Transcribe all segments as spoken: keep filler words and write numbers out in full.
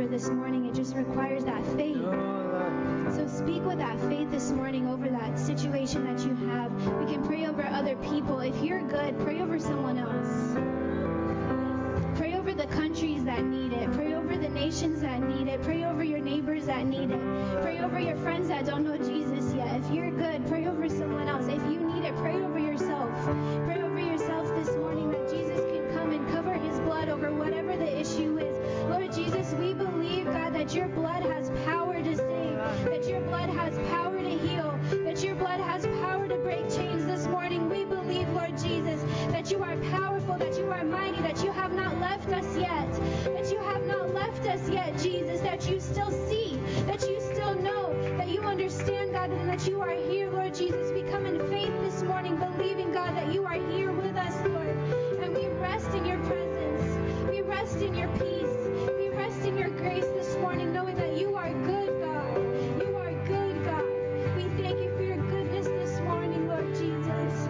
this morning. It just requires that faith. So speak with that faith this morning over that situation that you have. We can pray over other people. If you're good, pray over someone else. Pray over the countries that need it. Pray over the nations that need it. Pray over your neighbors that need it. Pray over your friends that don't know Jesus yet. If you're good, pray over someone else. If you need it, pray over yourself. Pray over yourself this morning that Jesus can come and cover his blood over whatever the issue is. Lord Jesus, we believe, God, that your blood has power to save, that your blood has power to heal, that your blood has power to break chains this morning. We believe, Lord Jesus, that you are powerful, that you are mighty, that you have not left us yet, that you have not left us yet, Jesus, that you still see, that you still know, that you understand, God, and that you are here, Lord Jesus. We come in faith this morning, believing, God, that you are here with us, Lord, and we rest in your presence. We rest in your peace. We rest in your grace this morning, knowing that you are good, God. You are good, God. We thank you for your goodness this morning, Lord Jesus.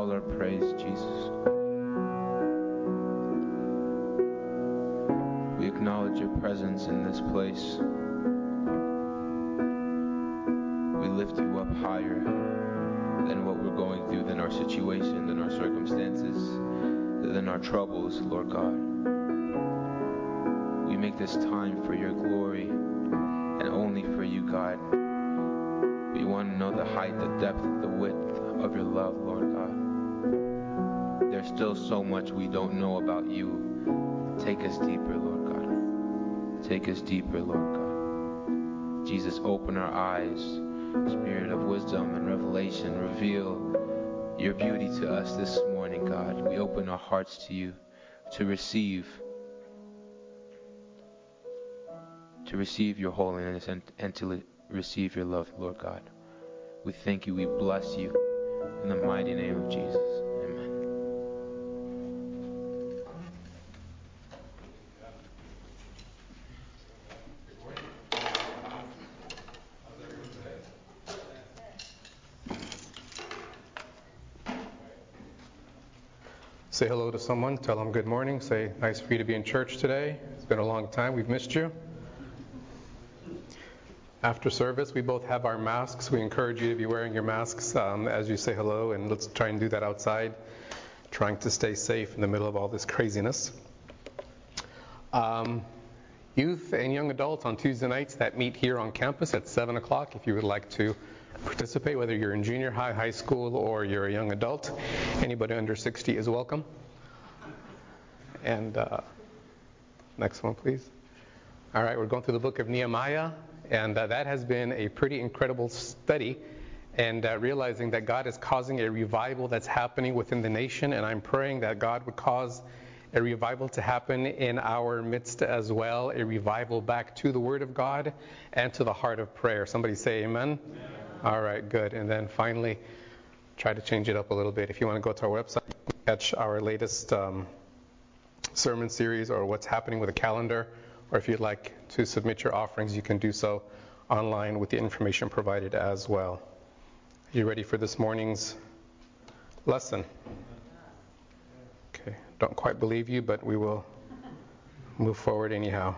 all our praise, Jesus. We acknowledge your presence in this place. We lift you up higher than what we're going through, than our situation, than our circumstances, than our troubles, Lord God. We make this time for your glory and only for you, God. We want to know the height, the depth, the width of your love, Lord God. There's still so much we don't know about you. Take us deeper, Lord God. Take us deeper, Lord God. Jesus, open our eyes. Spirit of wisdom and revelation, reveal your beauty to us this morning, God. We open our hearts to you to receive, to receive your holiness and, and to receive your love, Lord God. We thank you, we bless you in the mighty name of Jesus. Amen. Say hello to someone, tell them good morning, say nice for you to be in church today. It's been a long time, we've missed you. After service, we both have our masks. We encourage you to be wearing your masks um, as you say hello, and let's try and do that outside, trying to stay safe in the middle of all this craziness. Um, youth and young adults on Tuesday nights that meet here on campus at seven o'clock, if you would like to participate, whether you're in junior high, high school, or you're a young adult. Anybody under sixty is welcome. And uh, next one, please. All right, we're going through the book of Nehemiah, and uh, that has been a pretty incredible study, and uh, realizing that God is causing a revival that's happening within the nation, and I'm praying that God would cause a revival to happen in our midst as well, a revival back to the Word of God and to the heart of prayer. Somebody say amen. Amen. All right, good. And then finally, try to change it up a little bit. If you want to go to our website, catch our latest um, sermon series or what's happening with the calendar, or if you'd like to submit your offerings, you can do so online with the information provided as well. Are you ready for this morning's lesson? Okay, don't quite believe you, but we will move forward anyhow.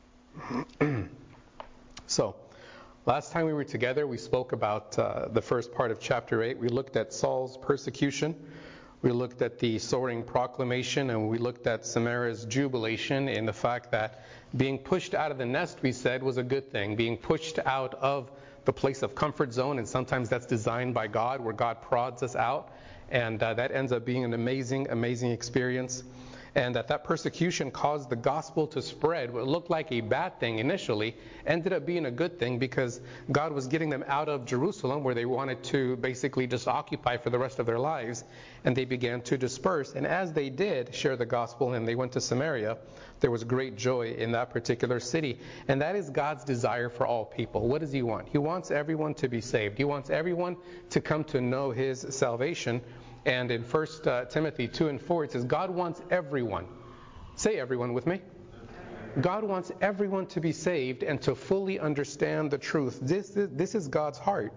So, last time we were together, we spoke about uh, the first part of chapter eight. We looked at Saul's persecution. We looked at the soaring proclamation, and we looked at Samara's jubilation in the fact that being pushed out of the nest, we said, was a good thing. Being pushed out of the place of comfort zone, and sometimes that's designed by God, where God prods us out, and uh, that ends up being an amazing, amazing experience. And that that persecution caused the gospel to spread. What looked like a bad thing initially ended up being a good thing, because God was getting them out of Jerusalem, where they wanted to basically just occupy for the rest of their lives, and they began to disperse. And as they did share the gospel and they went to Samaria, there was great joy in that particular city. And that is God's desire for all people. What does He want? He wants everyone to be saved. He wants everyone to come to know His salvation. And in First uh, Timothy two and four, it says, God wants everyone. Say everyone with me. God wants everyone to be saved and to fully understand the truth. This is, this is God's heart.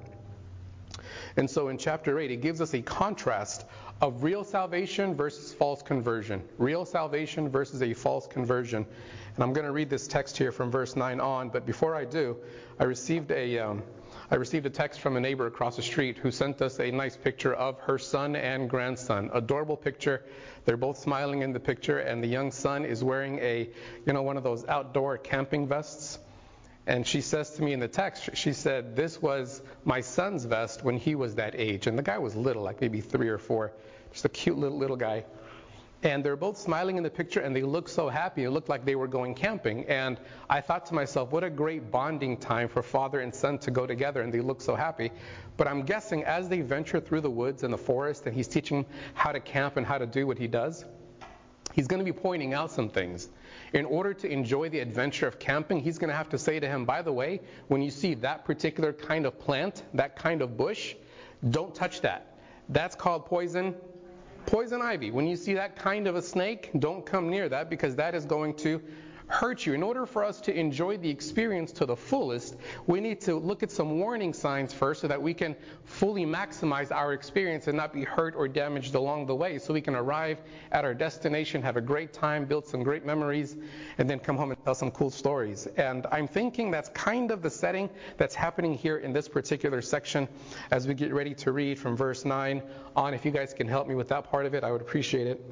And so in chapter eight, it gives us a contrast of real salvation versus false conversion. Real salvation versus a false conversion. And I'm going to read this text here from verse nine on. But before I do, I received a... Um, I received a text from a neighbor across the street who sent us a nice picture of her son and grandson. Adorable picture. They're both smiling in the picture, and the young son is wearing a, you know, one of those outdoor camping vests. And she says to me in the text, she said, this was my son's vest when he was that age. And the guy was little, like maybe three or four. Just a cute little, little guy. And they're both smiling in the picture, and they look so happy. It looked like they were going camping. And I thought to myself, what a great bonding time for father and son to go together, and they look so happy. But I'm guessing as they venture through the woods and the forest, and he's teaching them how to camp and how to do what he does, he's going to be pointing out some things. In order to enjoy the adventure of camping, he's going to have to say to him, by the way, when you see that particular kind of plant, that kind of bush, don't touch that. That's called poison. Poison ivy. When you see that kind of a snake, don't come near that, because that is going to hurt you. In order for us to enjoy the experience to the fullest, we need to look at some warning signs first so that we can fully maximize our experience and not be hurt or damaged along the way, so we can arrive at our destination, have a great time, build some great memories, and then come home and tell some cool stories. And I'm thinking that's kind of the setting that's happening here in this particular section as we get ready to read from verse nine on. If you guys can help me with that part of it, I would appreciate it.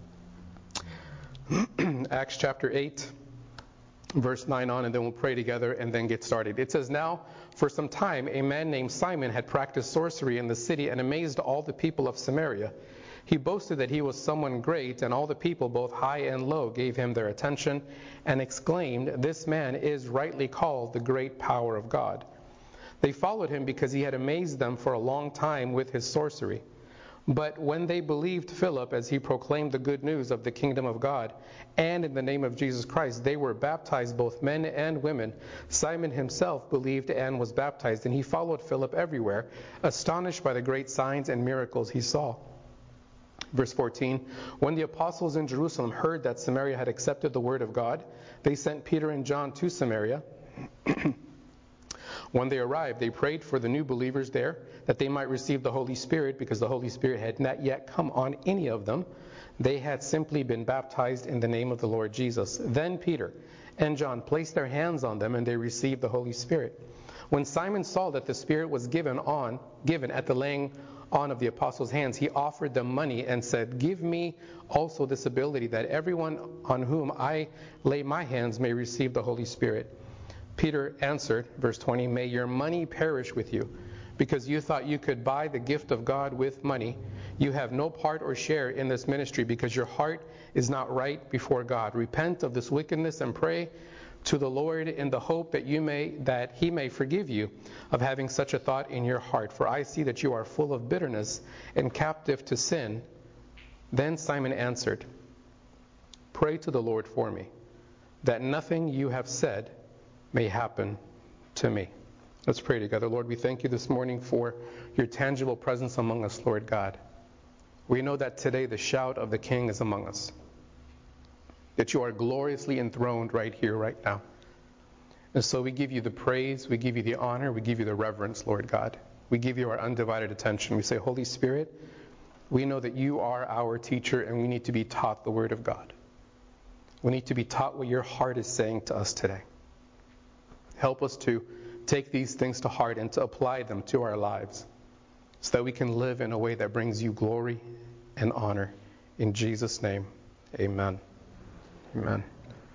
Acts chapter eight, verse nine on, and then we'll pray together and then get started. It says, "Now, for some time, a man named Simon had practiced sorcery in the city and amazed all the people of Samaria. He boasted that he was someone great, and all the people, both high and low, gave him their attention and exclaimed, 'This man is rightly called the great power of God.' They followed him because he had amazed them for a long time with his sorcery. But when they believed Philip as he proclaimed the good news of the kingdom of God, and in the name of Jesus Christ, they were baptized, both men and women. Simon himself believed and was baptized, and he followed Philip everywhere, astonished by the great signs and miracles he saw." Verse fourteen, "When the apostles in Jerusalem heard that Samaria had accepted the word of God, they sent Peter and John to Samaria. When they arrived, they prayed for the new believers there that they might receive the Holy Spirit, because the Holy Spirit had not yet come on any of them. They had simply been baptized in the name of the Lord Jesus. Then Peter and John placed their hands on them, and they received the Holy Spirit. When Simon saw that the Spirit was given on, given at the laying on of the apostles' hands, he offered them money and said, 'Give me also this ability, that everyone on whom I lay my hands may receive the Holy Spirit.' Peter answered," verse twenty, "May your money perish with you, because you thought you could buy the gift of God with money. You have no part or share in this ministry, because your heart is not right before God. Repent of this wickedness and pray to the Lord in the hope that you may that he may forgive you of having such a thought in your heart. For I see that you are full of bitterness and captive to sin." Then Simon answered, "Pray to the Lord for me, that nothing you have said may happen to me." Let's pray together. Lord, we thank you this morning for your tangible presence among us, Lord God. We know that today the shout of the King is among us, that you are gloriously enthroned right here, right now. And so we give you the praise, we give you the honor, we give you the reverence, Lord God. We give you our undivided attention. We say, Holy Spirit, we know that you are our teacher, and we need to be taught the Word of God. We need to be taught what your heart is saying to us today. Help us to take these things to heart and to apply them to our lives, so that we can live in a way that brings you glory and honor. In Jesus' name, amen. Amen.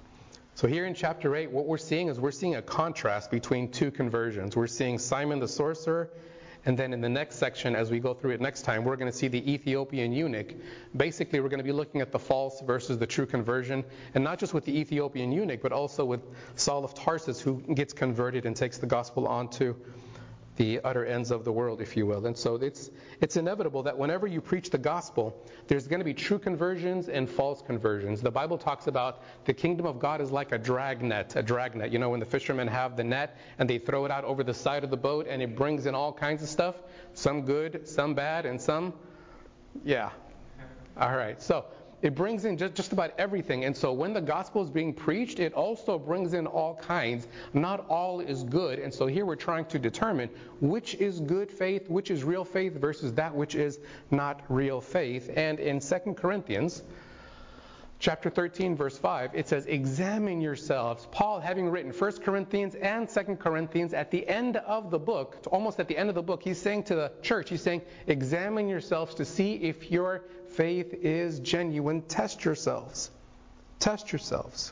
So here in chapter eight, what we're seeing is we're seeing a contrast between two conversions. We're seeing Simon the sorcerer, and then in the next section, as we go through it next time, we're going to see the Ethiopian eunuch. Basically, we're going to be looking at the false versus the true conversion, and not just with the Ethiopian eunuch, but also with Saul of Tarsus, who gets converted and takes the gospel on to the utter ends of the world, if you will. And so it's it's inevitable that whenever you preach the gospel, there's going to be true conversions and false conversions. The Bible talks about the kingdom of God is like a drag net, a drag net. You know, when the fishermen have the net and they throw it out over the side of the boat, and it brings in all kinds of stuff, some good, some bad, and some, yeah. All right, so it brings in just, just about everything. And so when the gospel is being preached, it also brings in all kinds. Not all is good. And so here we're trying to determine which is good faith, which is real faith, versus that which is not real faith. And in Second Corinthians chapter thirteen, verse five, it says, "Examine yourselves." Paul, having written First Corinthians and Second Corinthians, at the end of the book, almost at the end of the book, he's saying to the church, he's saying, examine yourselves to see if your faith is genuine. Test yourselves. Test yourselves.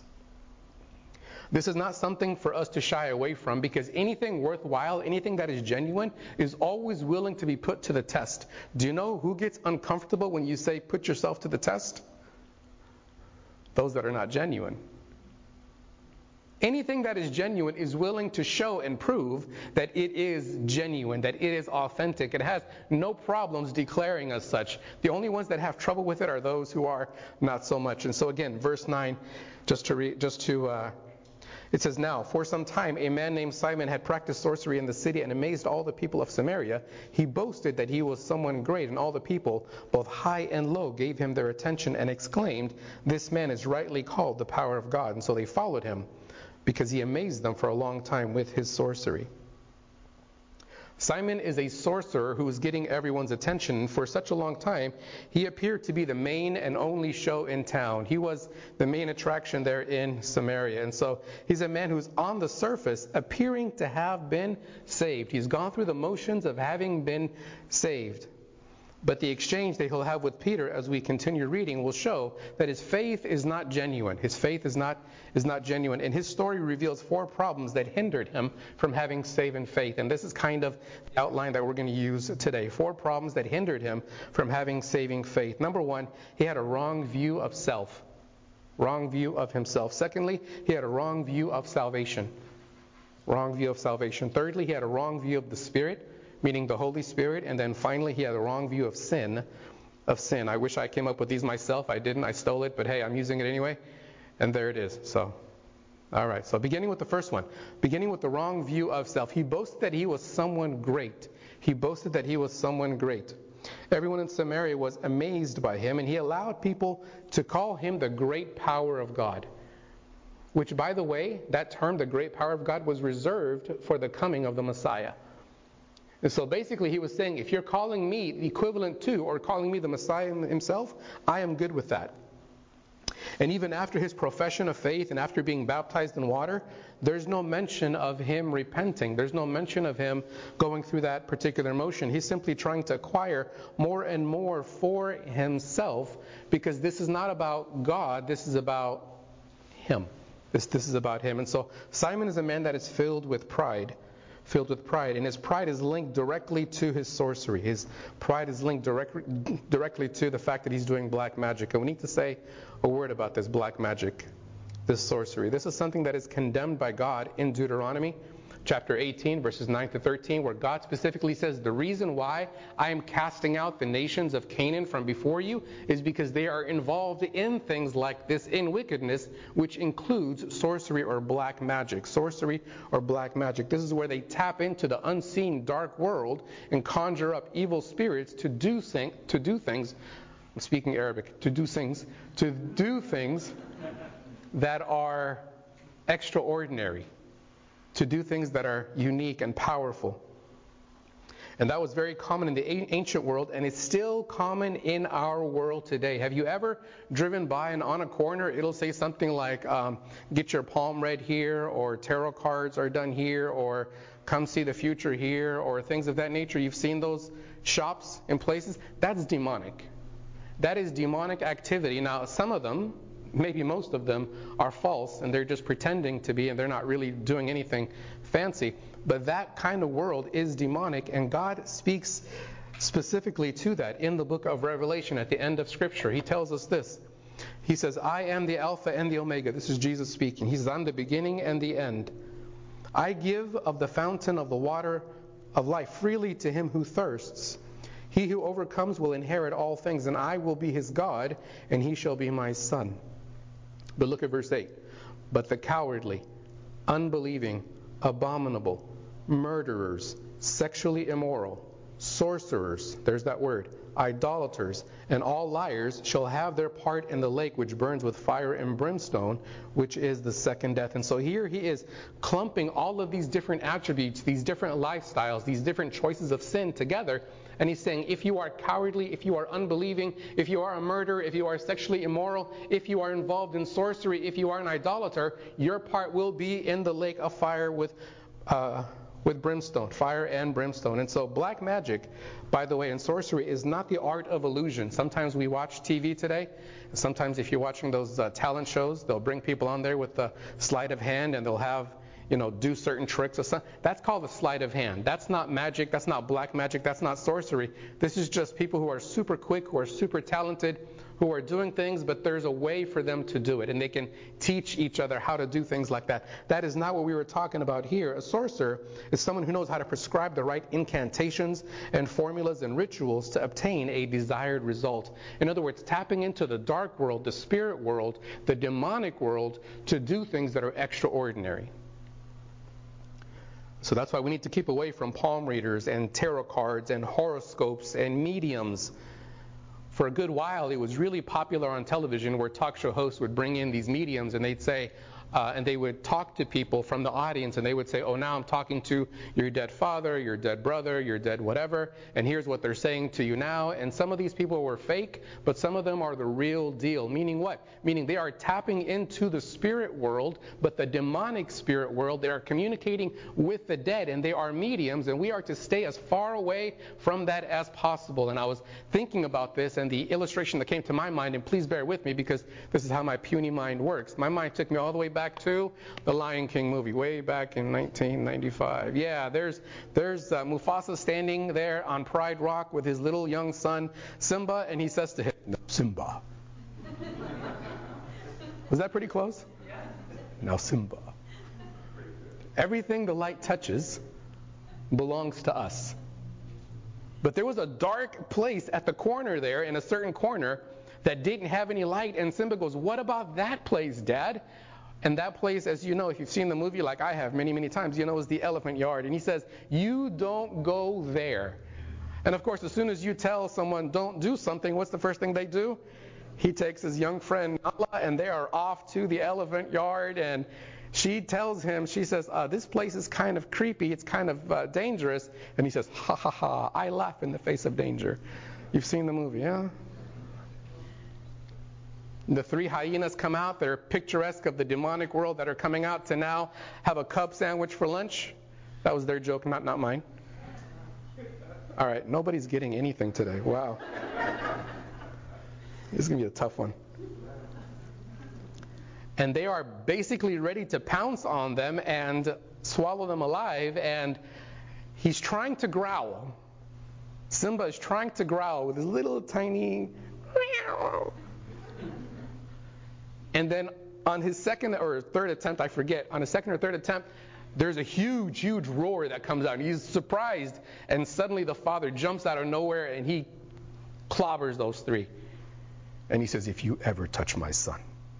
This is not something for us to shy away from, because anything worthwhile, anything that is genuine, is always willing to be put to the test. Do you know who gets uncomfortable when you say put yourself to the test? Those that are not genuine. Anything that is genuine is willing to show and prove that it is genuine, that it is authentic. It has no problems declaring as such. The only ones that have trouble with it are those who are not so much. And so again, verse nine, just to re, just to uh, It says, now, for some time, a man named Simon had practiced sorcery in the city and amazed all the people of Samaria. He boasted that he was someone great, and all the people, both high and low, gave him their attention and exclaimed, this man is rightly called the power of God. And so they followed him because he amazed them for a long time with his sorcery. Simon is a sorcerer who was getting everyone's attention. For such a long time, he appeared to be the main and only show in town. He was the main attraction there in Samaria. And so he's a man who's on the surface appearing to have been saved. He's gone through the motions of having been saved. But the exchange that he'll have with Peter as we continue reading will show that his faith is not genuine. His faith is not is not genuine. And his story reveals four problems that hindered him from having saving faith. And this is kind of the outline that we're going to use today. Four problems that hindered him from having saving faith. Number one, he had a wrong view of self. Wrong view of himself. Secondly, he had a wrong view of salvation. Wrong view of salvation. Thirdly, he had a wrong view of the Spirit, meaning the Holy Spirit. And then finally, he had a wrong view of sin. Of sin. I wish I came up with these myself. I didn't. I stole it. But hey, I'm using it anyway. And there it is. So, all right. So beginning with the first one. Beginning with the wrong view of self. He boasted that he was someone great. He boasted that he was someone great. Everyone in Samaria was amazed by him. And he allowed people to call him the great power of God. Which, by the way, that term, the great power of God, was reserved for the coming of the Messiah. And so basically he was saying, if you're calling me the equivalent to or calling me the Messiah himself, I am good with that. And even after his profession of faith and after being baptized in water, there's no mention of him repenting. There's no mention of him going through that particular motion. He's simply trying to acquire more and more for himself, because this is not about God, this is about him. This, this is about him. And so Simon is a man that is filled with pride. Filled with pride. And his pride is linked directly to his sorcery. His pride is linked direct, directly to the fact that he's doing black magic. And we need to say a word about this black magic, this sorcery. This is something that is condemned by God in Deuteronomy chapter eighteen, verses nine to thirteen, where God specifically says, the reason why I am casting out the nations of Canaan from before you is because they are involved in things like this, in wickedness, which includes sorcery or black magic. Sorcery or black magic. This is where they tap into the unseen dark world and conjure up evil spirits to do thing, to do things. I'm speaking Arabic. To do things, to do things that are extraordinary. To do things that are unique and powerful. And that was very common in the ancient world, and it's still common in our world today. Have you ever driven by and on a corner, it'll say something like, um, get your palm read here, or tarot cards are done here, or come see the future here, or things of that nature? You've seen those shops in places? That's demonic. That is demonic activity. Now, some of them, maybe most of them, are false, and they're just pretending to be, and they're not really doing anything fancy. But that kind of world is demonic, and God speaks specifically to that in the book of Revelation at the end of Scripture. He tells us this. He says, I am the Alpha and the Omega. This is Jesus speaking. He says, I'm the beginning and the end. I give of the fountain of the water of life freely to him who thirsts. He who overcomes will inherit all things, and I will be his God, and he shall be my son. But look at verse eight. But the cowardly, unbelieving, abominable, murderers, sexually immoral, sorcerers, there's that word, idolaters, and all liars shall have their part in the lake which burns with fire and brimstone, which is the second death. And so here he is clumping all of these different attributes, these different lifestyles, these different choices of sin together. And he's saying, if you are cowardly, if you are unbelieving, if you are a murderer, if you are sexually immoral, if you are involved in sorcery, if you are an idolater, your part will be in the lake of fire with uh, with brimstone, fire and brimstone. And so black magic, by the way, and sorcery is not the art of illusion. Sometimes we watch T V today. Sometimes if you're watching those uh, talent shows, they'll bring people on there with the sleight of hand, and they'll have, you know, do certain tricks or something. That's called a sleight of hand. That's not magic. That's not black magic. That's not sorcery. This is just people who are super quick, who are super talented, who are doing things, but there's a way for them to do it, and they can teach each other how to do things like that. That is not what we were talking about here. A sorcerer is someone who knows how to prescribe the right incantations and formulas and rituals to obtain a desired result. In other words, tapping into the dark world, the spirit world, the demonic world to do things that are extraordinary. So that's why we need to keep away from palm readers and tarot cards and horoscopes and mediums. For a good while, it was really popular on television where talk show hosts would bring in these mediums and they'd say, uh, and they would talk to people from the audience and they would say, oh, now I'm talking to your dead father, your dead brother, your dead whatever, and here's what they're saying to you now. And some of these people were fake, but some of them are the real deal. Meaning what? Meaning they are tapping into the spirit world, but the demonic spirit world. They are communicating with the dead, and they are mediums, and we are to stay as far away from that as possible. And I was thinking about this, and the illustration that came to my mind, and please bear with me because this is how my puny mind works. My mind took me all the way back to the Lion King movie, way back in nineteen ninety-five. Yeah, there's there's uh, Mufasa standing there on Pride Rock with his little young son, Simba, and he says to him, "Now, Simba." Was that pretty close? Now, Simba. Everything the light touches belongs to us. But there was a dark place at the corner there, in a certain corner, that didn't have any light. And Simba goes, "What about that place, Dad?" And that place, as you know, if you've seen the movie like I have many, many times, you know, is the elephant yard. And he says, "You don't go there." And of course, as soon as you tell someone don't do something, what's the first thing they do? He takes his young friend Nala, and they are off to the elephant yard. And she tells him, she says, uh, this place is kind of creepy. It's kind of uh, dangerous. And he says, "Ha ha ha, I laugh in the face of danger." You've seen the movie, yeah? The three hyenas come out. They're picturesque of the demonic world that are coming out to now have a Cub sandwich for lunch. That was their joke, not, not mine. All right, nobody's getting anything today. Wow. This is going to be a tough one. And they are basically ready to pounce on them and swallow them alive. And he's trying to growl. Simba is trying to growl with his little tiny meow. And then on his second or third attempt, I forget, on his second or third attempt, there's a huge, huge roar that comes out. And he's surprised. And suddenly the father jumps out of nowhere and he clobbers those three. And he says, "If you ever touch my son."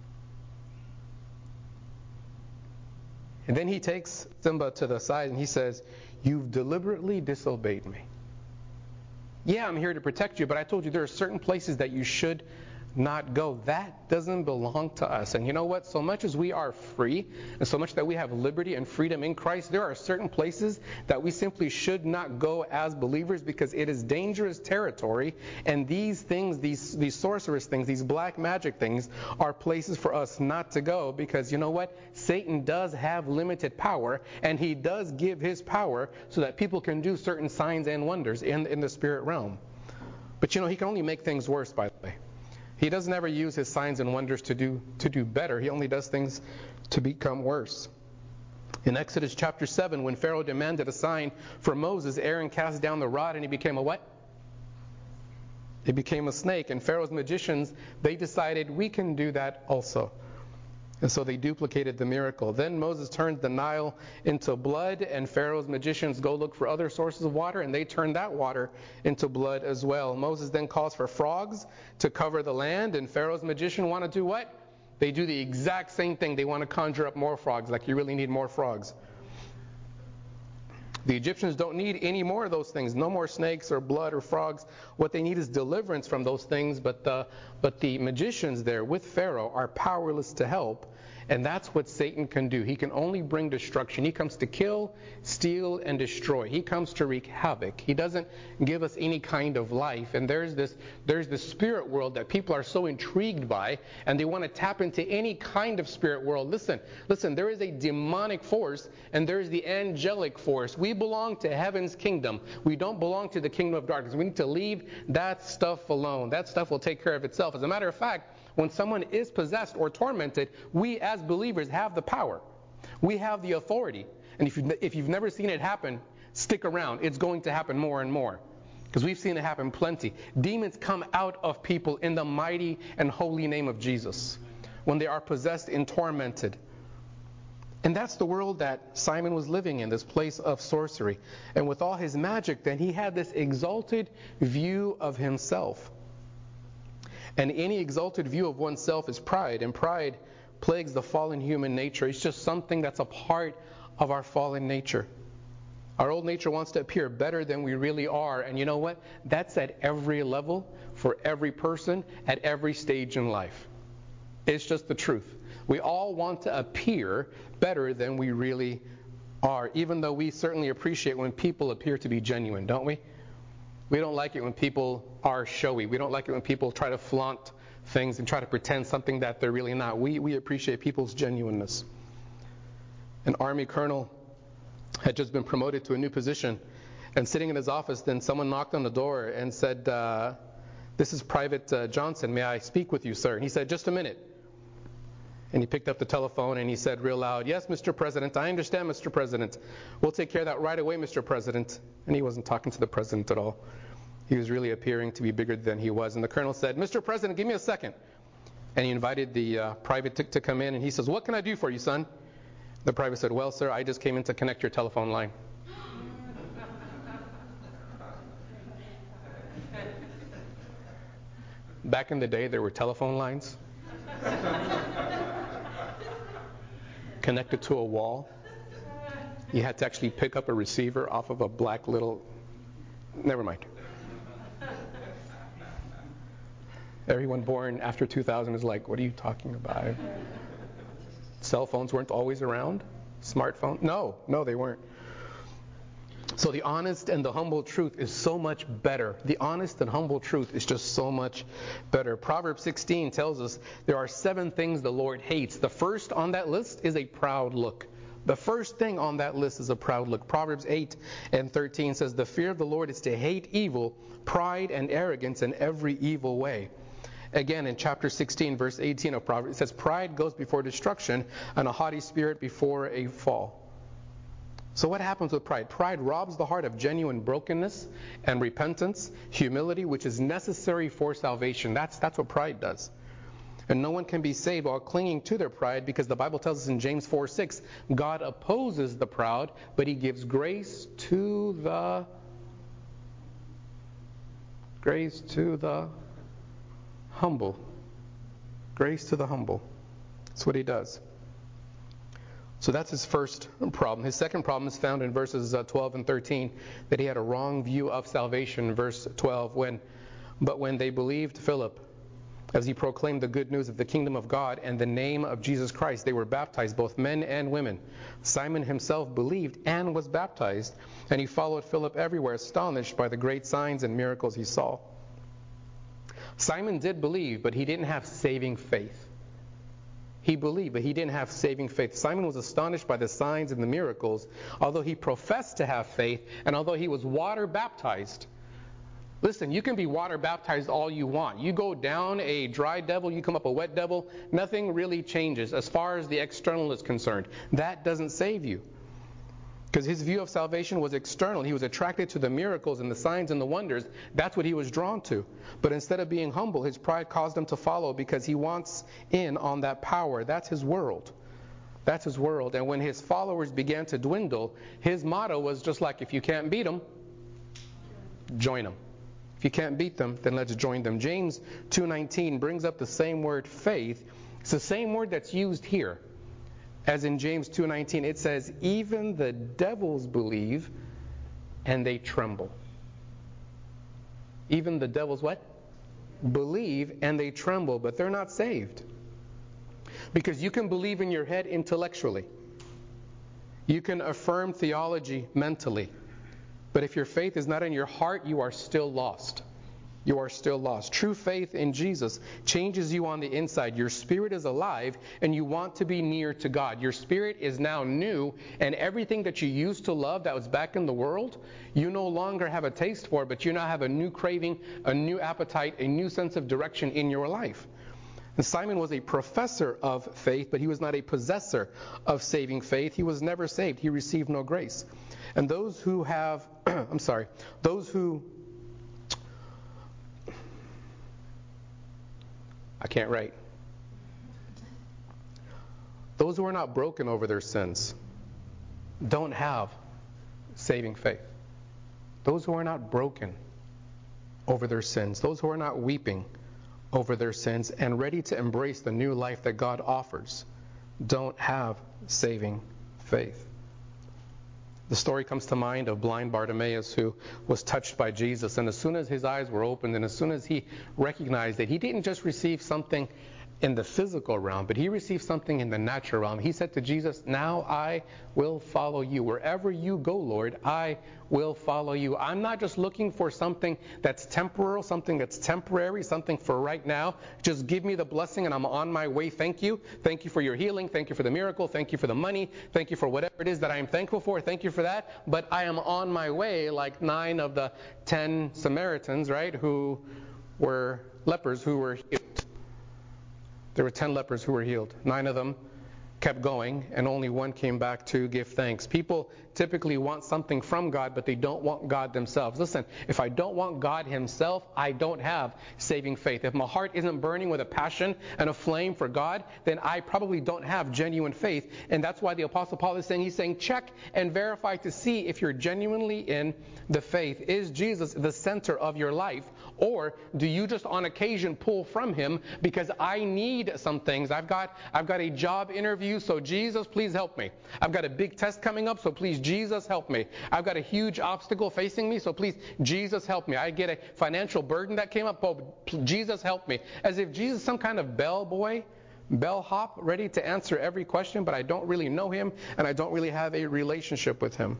And then he takes Simba to the side and he says, "You've deliberately disobeyed me. Yeah, I'm here to protect you, but I told you there are certain places that you should not go. That doesn't belong to us." And you know what? So much as we are free, and so much that we have liberty and freedom in Christ, there are certain places that we simply should not go as believers because it is dangerous territory. And these things, these these sorcerous things, these black magic things, are places for us not to go because you know what? Satan does have limited power, and he does give his power so that people can do certain signs and wonders in, in the spirit realm. But you know, he can only make things worse, by the way. He doesn't ever use his signs and wonders to do to do better. He only does things to become worse. In Exodus chapter seven, when Pharaoh demanded a sign for Moses, Aaron cast down the rod and he became a what? He became a snake. And Pharaoh's magicians, they decided we can do that also. And so they duplicated the miracle. Then Moses turned the Nile into blood, and Pharaoh's magicians go look for other sources of water, and they turn that water into blood as well. Moses then calls for frogs to cover the land, and Pharaoh's magician want to do what? They do the exact same thing. They want to conjure up more frogs, like you really need more frogs. The Egyptians don't need any more of those things. No more snakes or blood or frogs. What they need is deliverance from those things. But the, but the magicians there with Pharaoh are powerless to help. And that's what Satan can do. He can only bring destruction. He comes to kill, steal, and destroy. He comes to wreak havoc. He doesn't give us any kind of life. And there's this there's this spirit world that people are so intrigued by, and they want to tap into any kind of spirit world. Listen, listen, there is a demonic force, and there is the angelic force. We belong to heaven's kingdom. We don't belong to the kingdom of darkness. We need to leave that stuff alone. That stuff will take care of itself. As a matter of fact, when someone is possessed or tormented, we as believers have the power. We have the authority. And if you've, if you've never seen it happen, stick around. It's going to happen more and more. Because we've seen it happen plenty. Demons come out of people in the mighty and holy name of Jesus when they are possessed and tormented. And that's the world that Simon was living in, this place of sorcery. And with all his magic, then he had this exalted view of himself. And any exalted view of oneself is pride. And pride plagues the fallen human nature. It's just something that's a part of our fallen nature. Our old nature wants to appear better than we really are. And you know what? That's at every level, for every person, at every stage in life. It's just the truth. We all want to appear better than we really are, even though we certainly appreciate when people appear to be genuine, don't we? We don't like it when people are showy. We don't like it when people try to flaunt things and try to pretend something that they're really not. We, we appreciate people's genuineness. An Army colonel had just been promoted to a new position, and sitting in his office, then someone knocked on the door and said, uh, this is Private uh, Johnson. May I speak with you, sir? And he said, just a minute. And he picked up the telephone and he said real loud, yes, Mister President, I understand, Mister President. We'll take care of that right away, Mister President. And he wasn't talking to the president at all. He was really appearing to be bigger than he was. And the colonel said, Mister President, give me a second. And he invited the uh, private to, to come in, and he says, what can I do for you, son? The private said, well, sir, I just came in to connect your telephone line. Back in the day, there were telephone lines connected to a wall. You had to actually pick up a receiver off of a black little... Never mind. Everyone born after two thousand is like, what are you talking about? Cell phones weren't always around? Smartphone? No, no, they weren't. So the honest and the humble truth is so much better. The honest and humble truth is just so much better. Proverbs sixteen tells us there are seven things the Lord hates. The first on that list is a proud look. The first thing on that list is a proud look. Proverbs eight and thirteen says, the fear of the Lord is to hate evil, pride and arrogance and every evil way. Again, in chapter sixteen, verse eighteen of Proverbs, it says, pride goes before destruction and a haughty spirit before a fall. So what happens with pride? Pride robs the heart of genuine brokenness and repentance, humility, which is necessary for salvation. That's, that's what pride does. And no one can be saved while clinging to their pride, because the Bible tells us in James four six, God opposes the proud, but he gives grace to the grace to the humble. Grace to the humble. That's what he does. So that's his first problem. His second problem is found in verses uh, twelve and thirteen, that he had a wrong view of salvation. Verse twelve, when, but when they believed Philip, as he proclaimed the good news of the kingdom of God and the name of Jesus Christ, they were baptized, both men and women. Simon himself believed and was baptized, and he followed Philip everywhere, astonished by the great signs and miracles he saw. Simon did believe, but he didn't have saving faith. He believed, but he didn't have saving faith. Simon was astonished by the signs and the miracles, although he professed to have faith, and although he was water baptized. Listen, you can be water baptized all you want. You go down a dry devil, you come up a wet devil, nothing really changes as far as the external is concerned. That doesn't save you. Because his view of salvation was external. He was attracted to the miracles and the signs and the wonders. That's what he was drawn to. But instead of being humble, his pride caused him to follow because he wants in on that power. That's his world. That's his world. And when his followers began to dwindle, his motto was just like, if you can't beat them, join them. If you can't beat them, then let's join them. James two nineteen brings up the same word, faith. It's the same word that's used here. As in James two nineteen, it says, even the devils believe and they tremble. Even the devils what? Believe and they tremble, but they're not saved. Because you can believe in your head intellectually. You can affirm theology mentally. But if your faith is not in your heart, you are still lost. You are still lost. True faith in Jesus changes you on the inside. Your spirit is alive and you want to be near to God. Your spirit is now new, and everything that you used to love that was back in the world, you no longer have a taste for, but you now have a new craving, a new appetite, a new sense of direction in your life. And Simon was a professor of faith, but he was not a possessor of saving faith. He was never saved. He received no grace. And those who have, I'm sorry, those who, I can't write. Those who are not broken over their sins don't have saving faith. Those who are not broken over their sins, those who are not weeping over their sins and ready to embrace the new life that God offers, don't have saving faith. The story comes to mind of blind Bartimaeus, who was touched by Jesus, and as soon as his eyes were opened and as soon as he recognized that he didn't just receive something in the physical realm, but he received something in the natural realm, he said to Jesus, "Now I will follow you. Wherever you go, Lord, I will follow you. I'm not just looking for something that's temporal, something that's temporary, something for right now. Just give me the blessing and I'm on my way. Thank you. Thank you for your healing. Thank you for the miracle. Thank you for the money. Thank you for whatever it is that I am thankful for. Thank you for that. But I am on my way," like nine of the ten Samaritans, right, who were lepers who were healed. There were ten lepers who were healed. Nine of them kept going, and only one came back to give thanks. People typically want something from God, but they don't want God themselves. Listen, if I don't want God himself, I don't have saving faith. If my heart isn't burning with a passion and a flame for God, then I probably don't have genuine faith. And that's why the Apostle Paul is saying, he's saying, check and verify to see if you're genuinely in the faith. Is Jesus the center of your life? Or do you just on occasion pull from him because I need some things? I've got I've got a job interview, so Jesus, please help me. I've got a big test coming up, so please, Jesus, help me. I've got a huge obstacle facing me, so please, Jesus, help me. I get a financial burden that came up, oh, Jesus, help me. As if Jesus is some kind of bellboy, bellhop, ready to answer every question, but I don't really know him, and I don't really have a relationship with him.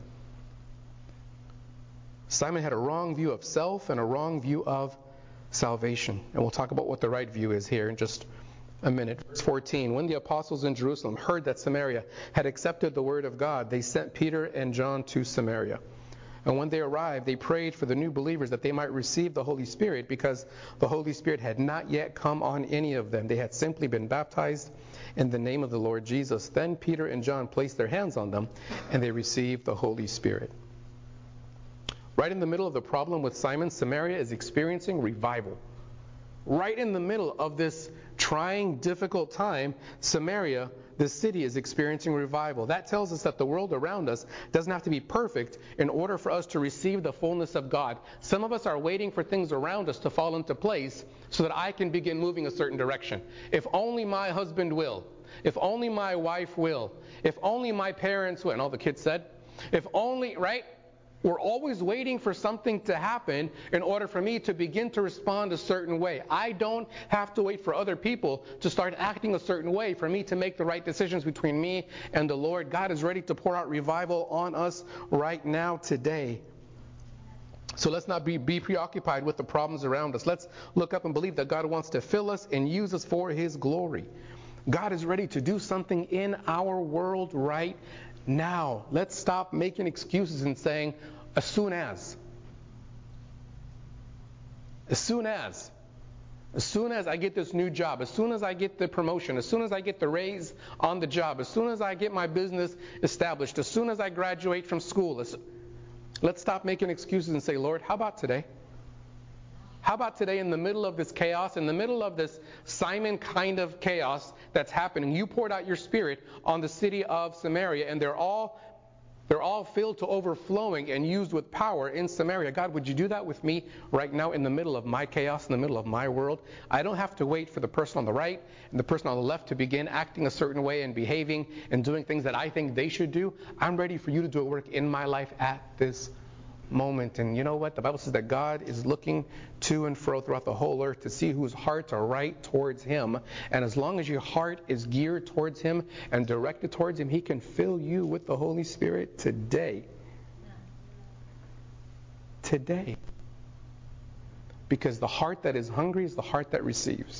Simon had a wrong view of self and a wrong view of salvation. And we'll talk about what the right view is here in just a minute. Verse fourteen, when the apostles in Jerusalem heard that Samaria had accepted the word of God, they sent Peter and John to Samaria. And when they arrived, they prayed for the new believers that they might receive the Holy Spirit, because the Holy Spirit had not yet come on any of them. They had simply been baptized in the name of the Lord Jesus. Then Peter and John placed their hands on them, and they received the Holy Spirit. Right in the middle of the problem with Simon, Samaria is experiencing revival. Right in the middle of this trying, difficult time, Samaria, the city, is experiencing revival. That tells us that the world around us doesn't have to be perfect in order for us to receive the fullness of God. Some of us are waiting for things around us to fall into place so that I can begin moving a certain direction. If only my husband will. If only my wife will. If only my parents will. And all the kids said, if only, right? We're always waiting for something to happen in order for me to begin to respond a certain way. I don't have to wait for other people to start acting a certain way for me to make the right decisions between me and the Lord. God is ready to pour out revival on us right now, today. So let's not be, be preoccupied with the problems around us. Let's look up and believe that God wants to fill us and use us for his glory. God is ready to do something in our world right now. Let's stop making excuses and saying, as soon as. As soon as. As soon as I get this new job, as soon as I get the promotion, as soon as I get the raise on the job, as soon as I get my business established, as soon as I graduate from school. As... Let's stop making excuses and say, Lord, how about today? How about today, in the middle of this chaos, in the middle of this Simon kind of chaos that's happening, you poured out your Spirit on the city of Samaria, and they're all they're all filled to overflowing and used with power in Samaria. God, would you do that with me right now in the middle of my chaos, in the middle of my world? I don't have to wait for the person on the right and the person on the left to begin acting a certain way and behaving and doing things that I think they should do. I'm ready for you to do a work in my life at this moment. And you know what? The Bible says that God is looking to and fro throughout the whole earth to see whose hearts are right towards him. And as long as your heart is geared towards him and directed towards him, he can fill you with the Holy Spirit today. Today. Because the heart that is hungry is the heart that receives.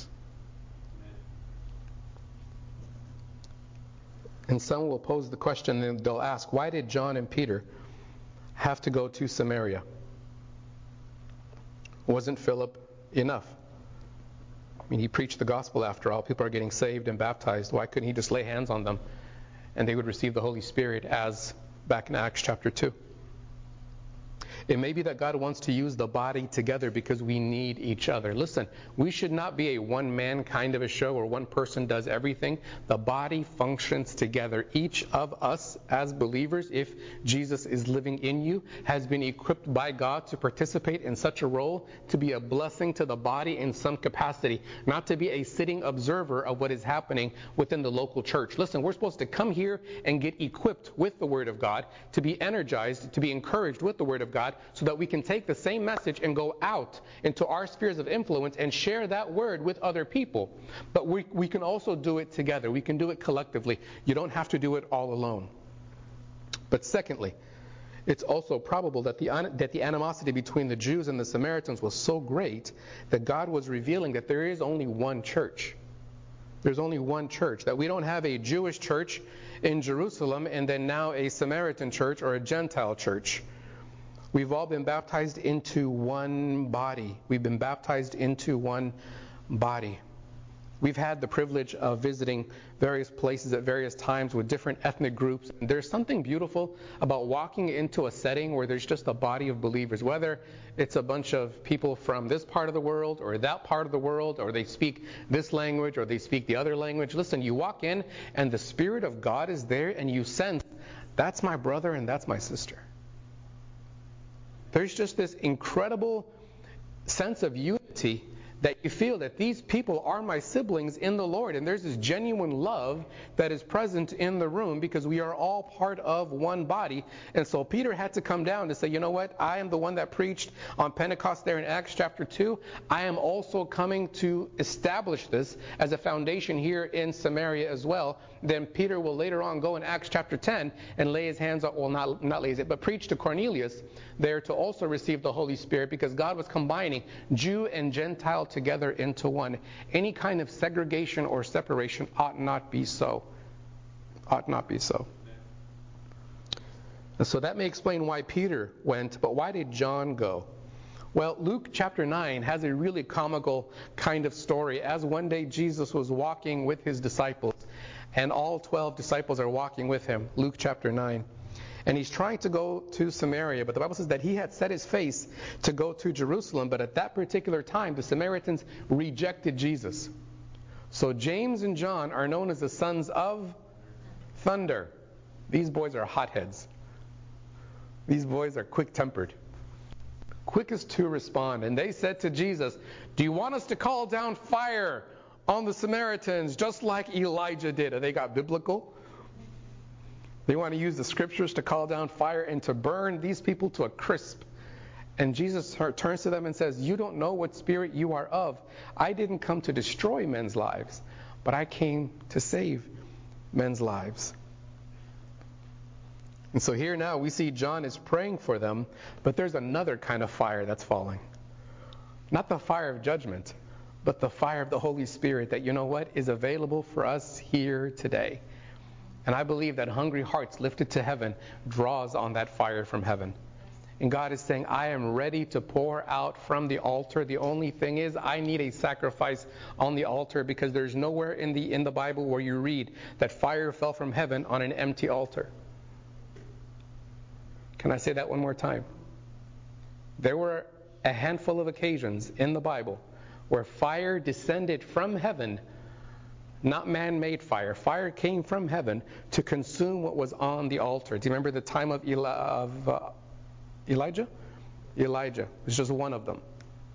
And some will pose the question, and they'll ask, why did John and Peter have to go to Samaria? Wasn't Philip enough? mean, he preached the gospel after all. People are getting saved and baptized. Why couldn't he just lay hands on them and they would receive the Holy Spirit, as back in Acts chapter two? It may be that God wants to use the body together because we need each other. Listen, we should not be a one-man kind of a show where one person does everything. The body functions together. Each of us as believers, if Jesus is living in you, has been equipped by God to participate in such a role, to be a blessing to the body in some capacity, not to be a sitting observer of what is happening within the local church. Listen, we're supposed to come here and get equipped with the Word of God, to be energized, to be encouraged with the Word of God, so that we can take the same message and go out into our spheres of influence and share that word with other people. But we, we can also do it together. We can do it collectively. You don't have to do it all alone. But secondly, it's also probable that the, that the animosity between the Jews and the Samaritans was so great that God was revealing that there is only one church. There's only one church, that we don't have a Jewish church in Jerusalem and then now a Samaritan church or a Gentile church. We've all been baptized into one body. We've been baptized into one body. We've had the privilege of visiting various places at various times with different ethnic groups. And there's something beautiful about walking into a setting where there's just a body of believers, whether it's a bunch of people from this part of the world or that part of the world, or they speak this language or they speak the other language. Listen, you walk in and the Spirit of God is there and you sense, that's my brother and that's my sister. There's just this incredible sense of unity that you feel that these people are my siblings in the Lord. And there's this genuine love that is present in the room because we are all part of one body. And so Peter had to come down to say, you know what? I am the one that preached on Pentecost there in Acts chapter two. I am also coming to establish this as a foundation here in Samaria as well. Then Peter will later on go in Acts chapter ten and lay his hands on, well, not, not lay his, but preach to Cornelius there to also receive the Holy Spirit, because God was combining Jew and Gentile together into one. Any kind of segregation or separation ought not be so. Ought not be so. And so that may explain why Peter went, but why did John go? Well, Luke chapter nine has a really comical kind of story. As one day Jesus was walking with his disciples, and all twelve disciples are walking with him. Luke chapter nine. And he's trying to go to Samaria, but the Bible says that he had set his face to go to Jerusalem, but at that particular time, the Samaritans rejected Jesus. So James and John are known as the sons of thunder. These boys are hotheads. These boys are quick-tempered, quickest to respond. And they said to Jesus, do you want us to call down fire on the Samaritans just like Elijah did? And they got biblical. They want to use the scriptures to call down fire and to burn these people to a crisp. And Jesus turns to them and says, you don't know what spirit you are of. I didn't come to destroy men's lives, but I came to save men's lives. And so here now we see John is praying for them, but there's another kind of fire that's falling. Not the fire of judgment, but the fire of the Holy Spirit that, you know what, is available for us here today. And I believe that hungry hearts lifted to heaven draws on that fire from heaven. And God is saying, I am ready to pour out from the altar. The only thing is, I need a sacrifice on the altar, because there's nowhere in the in the Bible where you read that fire fell from heaven on an empty altar. Can I say that one more time? There were a handful of occasions in the Bible where fire descended from heaven. Not man-made fire. Fire came from heaven to consume what was on the altar. Do you remember the time of, Eli- of uh, Elijah? Elijah was just one of them.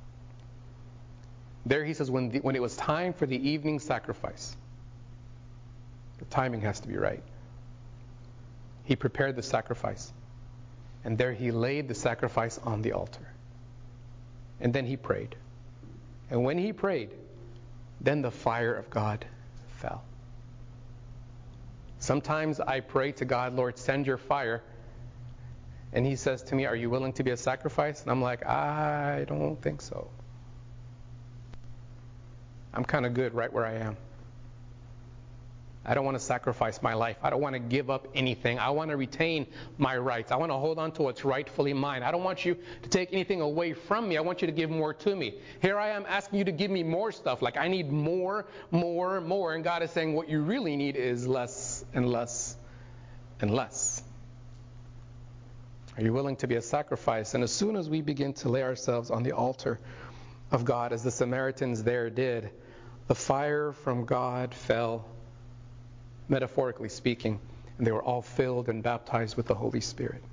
There he says when, the, when it was time for the evening sacrifice, the timing has to be right. He prepared the sacrifice. And there he laid the sacrifice on the altar. And then he prayed. And when he prayed, then the fire of God fell. Sometimes I pray to God, Lord, send your fire. And he says to me, are you willing to be a sacrifice? And I'm like, I don't think so. I'm kind of good right where I am. I don't want to sacrifice my life. I don't want to give up anything. I want to retain my rights. I want to hold on to what's rightfully mine. I don't want you to take anything away from me. I want you to give more to me. Here I am asking you to give me more stuff. Like I need more, more, more. And God is saying what you really need is less and less and less. Are you willing to be a sacrifice? And as soon as we begin to lay ourselves on the altar of God, as the Samaritans there did, the fire from God fell, metaphorically speaking, and they were all filled and baptized with the Holy Spirit.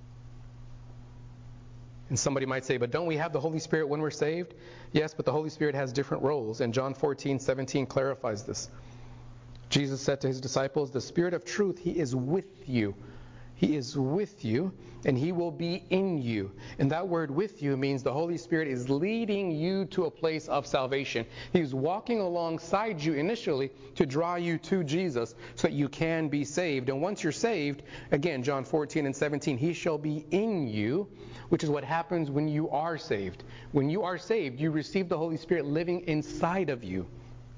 And somebody might say, but don't we have the Holy Spirit when we're saved? Yes, but the Holy Spirit has different roles, and John fourteen seventeen clarifies this. Jesus said to his disciples, the Spirit of truth, He is with you. He is with you, and He will be in you. And that word with you means the Holy Spirit is leading you to a place of salvation. He's walking alongside you initially to draw you to Jesus so that you can be saved. And once you're saved, again, John fourteen and seventeen, He shall be in you, which is what happens when you are saved. When you are saved, you receive the Holy Spirit living inside of you.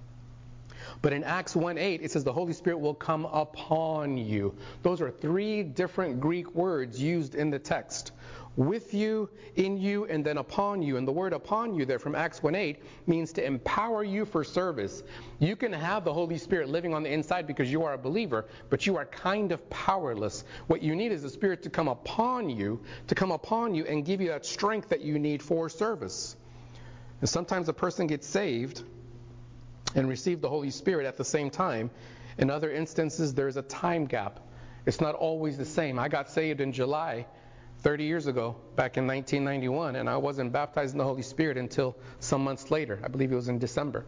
But in Acts one eight, it says the Holy Spirit will come upon you. Those are three different Greek words used in the text. With you, in you, and then upon you. And the word upon you there from Acts one eight means to empower you for service. You can have the Holy Spirit living on the inside because you are a believer, but you are kind of powerless. What you need is the Spirit to come upon you, to come upon you and give you that strength that you need for service. And sometimes a person gets saved and receive the Holy Spirit at the same time. In other instances, there's a time gap. It's not always the same. I got saved in July thirty years ago, back in nineteen ninety-one, and I wasn't baptized in the Holy Spirit until some months later. I believe it was in December.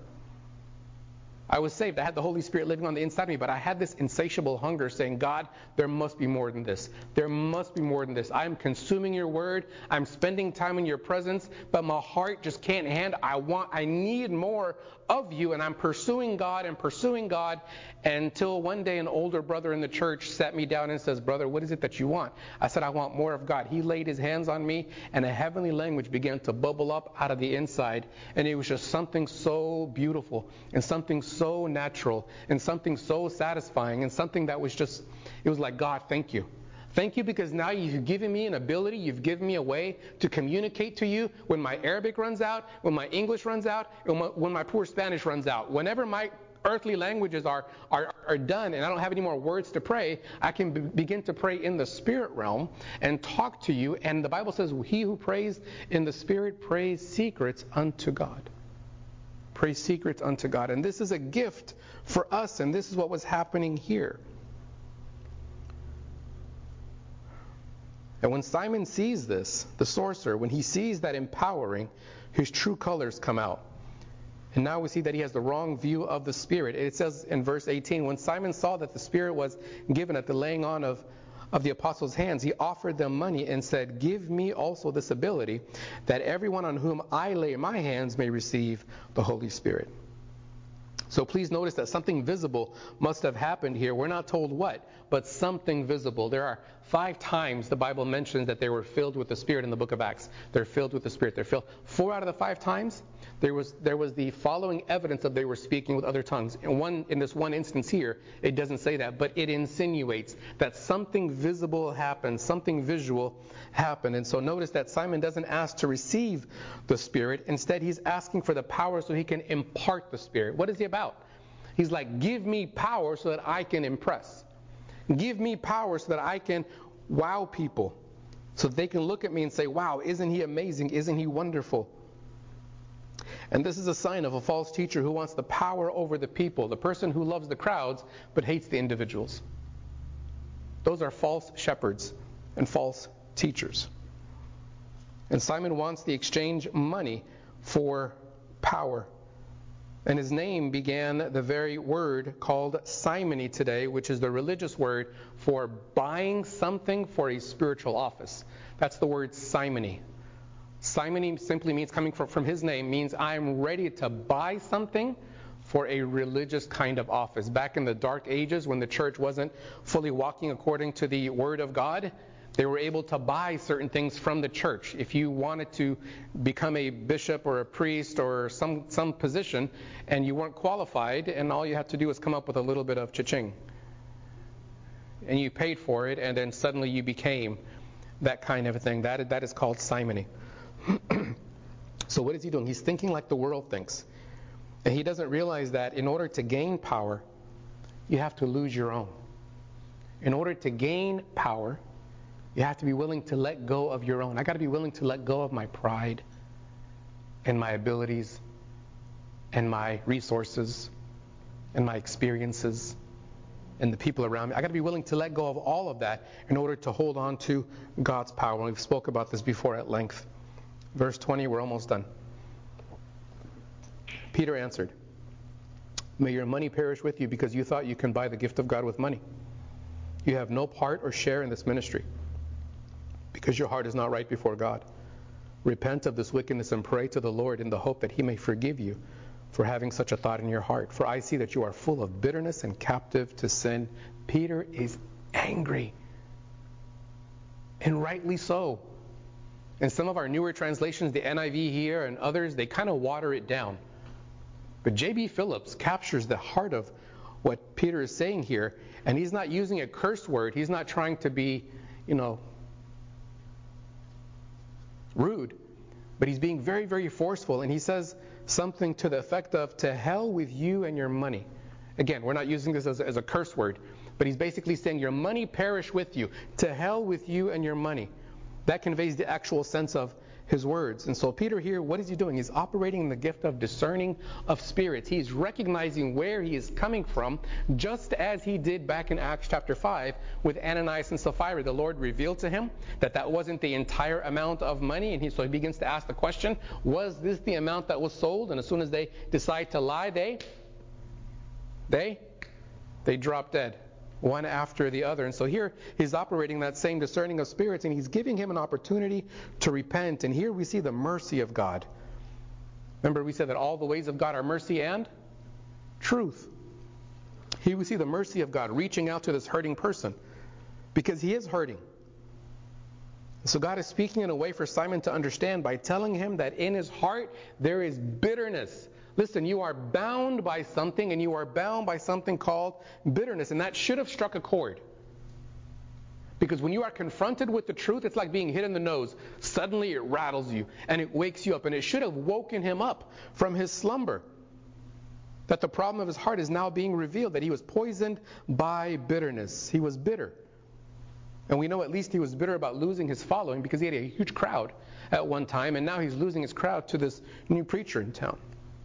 I was saved. I had the Holy Spirit living on the inside of me, but I had this insatiable hunger saying, God, there must be more than this. There must be more than this. I'm consuming your word. I'm spending time in your presence, but my heart just can't handle. I want, I need more of you, and I'm pursuing God and pursuing God until one day an older brother in the church sat me down and says, brother, what is it that you want? I said, I want more of God. He laid his hands on me, and a heavenly language began to bubble up out of the inside, and it was just something so beautiful and something so natural and something so satisfying and something that was just, it was like, God, thank you. Thank you because now you've given me an ability, you've given me a way to communicate to you when my Arabic runs out, when my English runs out, when my, when my poor Spanish runs out. Whenever my earthly languages are, are, are done and I don't have any more words to pray, I can be, begin to pray in the spirit realm and talk to you. And the Bible says, he who prays in the Spirit prays secrets unto God. Prays secrets unto God. And this is a gift for us, and this is what was happening here. And when Simon sees this, the sorcerer, when he sees that empowering, his true colors come out. And now we see that he has the wrong view of the Spirit. It says in verse eighteen, when Simon saw that the Spirit was given at the laying on of, of the apostles' hands, he offered them money and said, give me also this ability, that everyone on whom I lay my hands may receive the Holy Spirit. So please notice that something visible must have happened here. We're not told what, but something visible. There are five times the Bible mentions that they were filled with the Spirit in the book of Acts. They're filled with the Spirit. They're filled. Four out of the five times, there was there was the following evidence that they were speaking with other tongues. In one in this one instance here, it doesn't say that, but it insinuates that something visible happened, something visual happened. And so notice that Simon doesn't ask to receive the Spirit. Instead, he's asking for the power so he can impart the Spirit. What is he about? He's like, give me power so that I can impress. Give me power so that I can wow people. So they can look at me and say, wow, isn't he amazing? Isn't he wonderful? And this is a sign of a false teacher who wants the power over the people. The person who loves the crowds but hates the individuals. Those are false shepherds and false teachers. And Simon wants the exchange money for power. And his name began the very word called simony today, which is the religious word for buying something for a spiritual office. That's the word simony. Simony simply means, coming from, from his name, means I'm ready to buy something for a religious kind of office. Back in the dark ages when the church wasn't fully walking according to the word of God, They were able to buy certain things from the church. If you wanted to become a bishop or a priest or some, some position and you weren't qualified, and all you had to do was come up with a little bit of cha-ching. And you paid for it, and then suddenly you became that kind of a thing. That, that is called simony. So what is he doing? He's thinking like the world thinks. And he doesn't realize that in order to gain power, you have to lose your own. In order to gain power, you have to be willing to let go of your own. I got to be willing to let go of my pride and my abilities and my resources and my experiences and the people around me. I got to be willing to let go of all of that in order to hold on to God's power. We've spoke about this before at length. Verse twenty, we're almost done. Peter answered, "May your money perish with you because you thought you can buy the gift of God with money. You have no part or share in this ministry because your heart is not right before God. Repent of this wickedness and pray to the Lord in the hope that he may forgive you for having such a thought in your heart. For I see that you are full of bitterness and captive to sin." Peter is angry. And rightly so. In some of our newer translations, the N I V here and others, they kind of water it down. But J B Phillips captures the heart of what Peter is saying here, and he's not using a curse word. He's not trying to be, you know, rude, but he's being very, very forceful, and he says something to the effect of, "To hell with you and your money." Again, we're not using this as a, as a curse word, but he's basically saying, your money perish with you. To hell with you and your money. That conveys the actual sense of his words. And so Peter here, what is he doing? He's operating in the gift of discerning of spirits. He's recognizing where he is coming from, just as he did back in Acts chapter five with Ananias and Sapphira. The Lord revealed to him that that wasn't the entire amount of money, and he, so he begins to ask the question, was this the amount that was sold? And as soon as they decide to lie, they, they, they drop dead, one after the other. And so here he's operating that same discerning of spirits, and he's giving him an opportunity to repent. And here we see the mercy of God. Remember, we said that all the ways of God are mercy and truth. Here we see the mercy of God reaching out to this hurting person, because he is hurting. So God is speaking in a way for Simon to understand by telling him that in his heart there is bitterness. Listen, you are bound by something, and you are bound by something called bitterness. And that should have struck a chord. Because when you are confronted with the truth, it's like being hit in the nose. Suddenly it rattles you, and it wakes you up. And it should have woken him up from his slumber. That the problem of his heart is now being revealed, that he was poisoned by bitterness. He was bitter. And we know at least he was bitter about losing his following, because he had a huge crowd at one time, and now he's losing his crowd to this new preacher in town.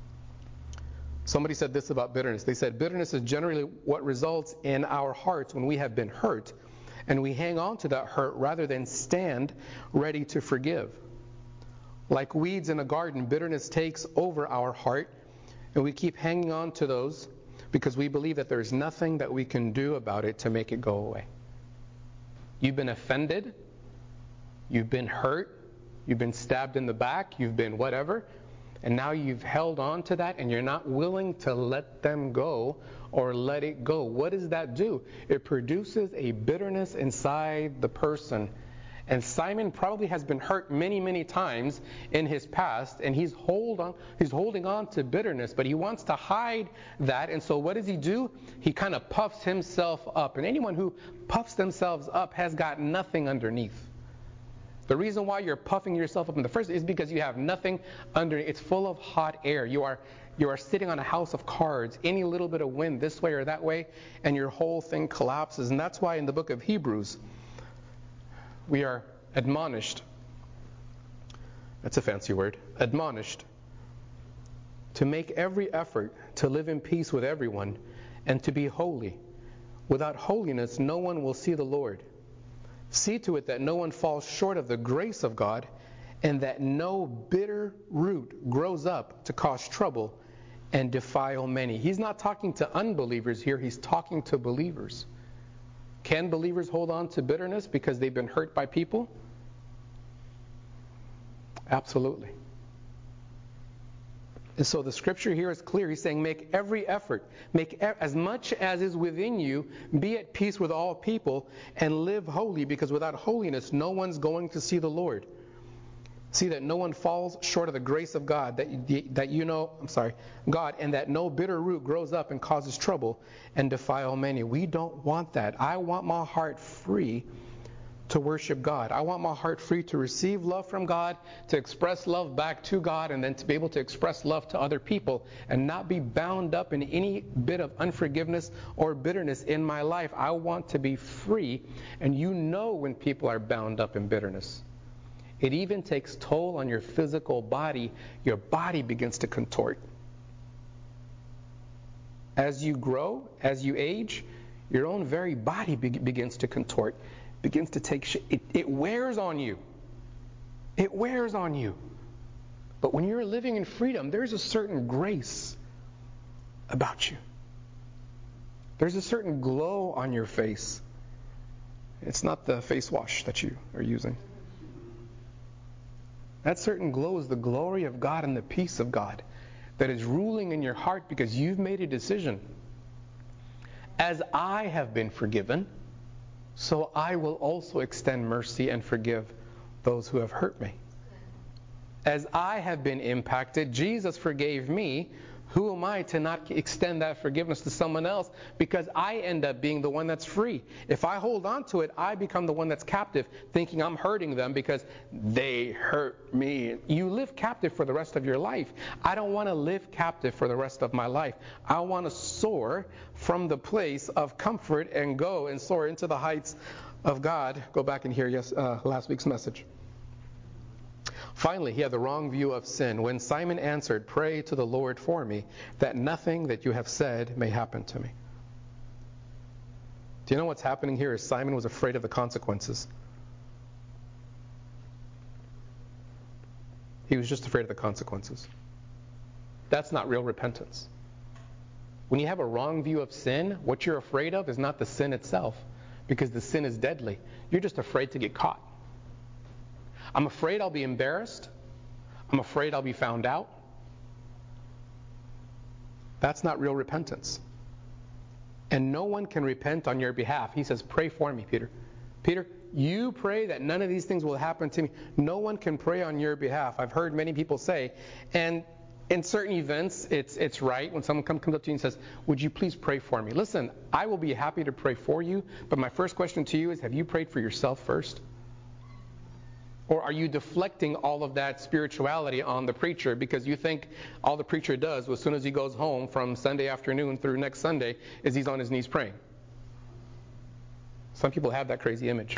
Somebody said this about bitterness. They said, bitterness is generally what results in our hearts when we have been hurt, and we hang on to that hurt rather than stand ready to forgive. Like weeds in a garden, bitterness takes over our heart, and we keep hanging on to those because we believe that there's nothing that we can do about it to make it go away. You've been offended, you've been hurt, you've been stabbed in the back, you've been whatever, and now you've held on to that, and you're not willing to let them go or let it go. What does that do? It produces a bitterness inside the person. And Simon probably has been hurt many, many times in his past, and he's hold on, he's holding on to bitterness, but he wants to hide that. And so what does he do? He kind of puffs himself up. And anyone who puffs themselves up has got nothing underneath. The reason why you're puffing yourself up in the first is because you have nothing underneath. It's full of hot air. You are you are sitting on a house of cards. Any little bit of wind this way or that way, and your whole thing collapses. And that's why in the book of Hebrews, we are admonished, that's a fancy word, admonished, to make every effort to live in peace with everyone and to be holy. Without holiness, no one will see the Lord. See to it that no one falls short of the grace of God, and that no bitter root grows up to cause trouble and defile many. He's not talking to unbelievers here, he's talking to believers. Can believers hold on to bitterness because they've been hurt by people? Absolutely. And so the scripture here is clear. He's saying, make every effort, make e- as much as is within you, be at peace with all people, and live holy, because without holiness, no one's going to see the Lord. See that no one falls short of the grace of God, that you, that you know, I'm sorry, God, and that no bitter root grows up and causes trouble and defile many. We don't want that. I want my heart free to worship God. I want my heart free to receive love from God, to express love back to God, and then to be able to express love to other people and not be bound up in any bit of unforgiveness or bitterness in my life. I want to be free, and you know when people are bound up in bitterness. It even takes toll on your physical body. Your body begins to contort. As you grow, as you age, your own very body be- begins to contort. Begins to take sh- it, it wears on you. It wears on you. But when you're living in freedom, there's a certain grace about you. There's a certain glow on your face. It's not the face wash that you are using. That certain glow is the glory of God and the peace of God that is ruling in your heart because you've made a decision. As I have been forgiven, so I will also extend mercy and forgive those who have hurt me. As I have been impacted, Jesus forgave me. Who am I to not extend that forgiveness to someone else? Because I end up being the one that's free. If I hold on to it, I become the one that's captive, thinking I'm hurting them because they hurt me. You live captive for the rest of your life. I don't want to live captive for the rest of my life. I want to soar from the place of comfort and go and soar into the heights of God. Go back and hear yes, uh, last week's message. Finally, he had the wrong view of sin. When Simon answered, "Pray to the Lord for me, that nothing that you have said may happen to me." Do you know what's happening here is Simon was afraid of the consequences. He was just afraid of the consequences. That's not real repentance. When you have a wrong view of sin, what you're afraid of is not the sin itself, because the sin is deadly. You're just afraid to get caught. I'm afraid I'll be embarrassed. I'm afraid I'll be found out. That's not real repentance. And no one can repent on your behalf. He says, pray for me, Peter. Peter, you pray that none of these things will happen to me. No one can pray on your behalf. I've heard many people say, and in certain events, it's it's right when someone comes up to you and says, would you please pray for me? Listen, I will be happy to pray for you, but my first question to you is, have you prayed for yourself first? Or are you deflecting all of that spirituality on the preacher because you think all the preacher does as soon as he goes home from Sunday afternoon through next Sunday is he's on his knees praying? Some people have that crazy image.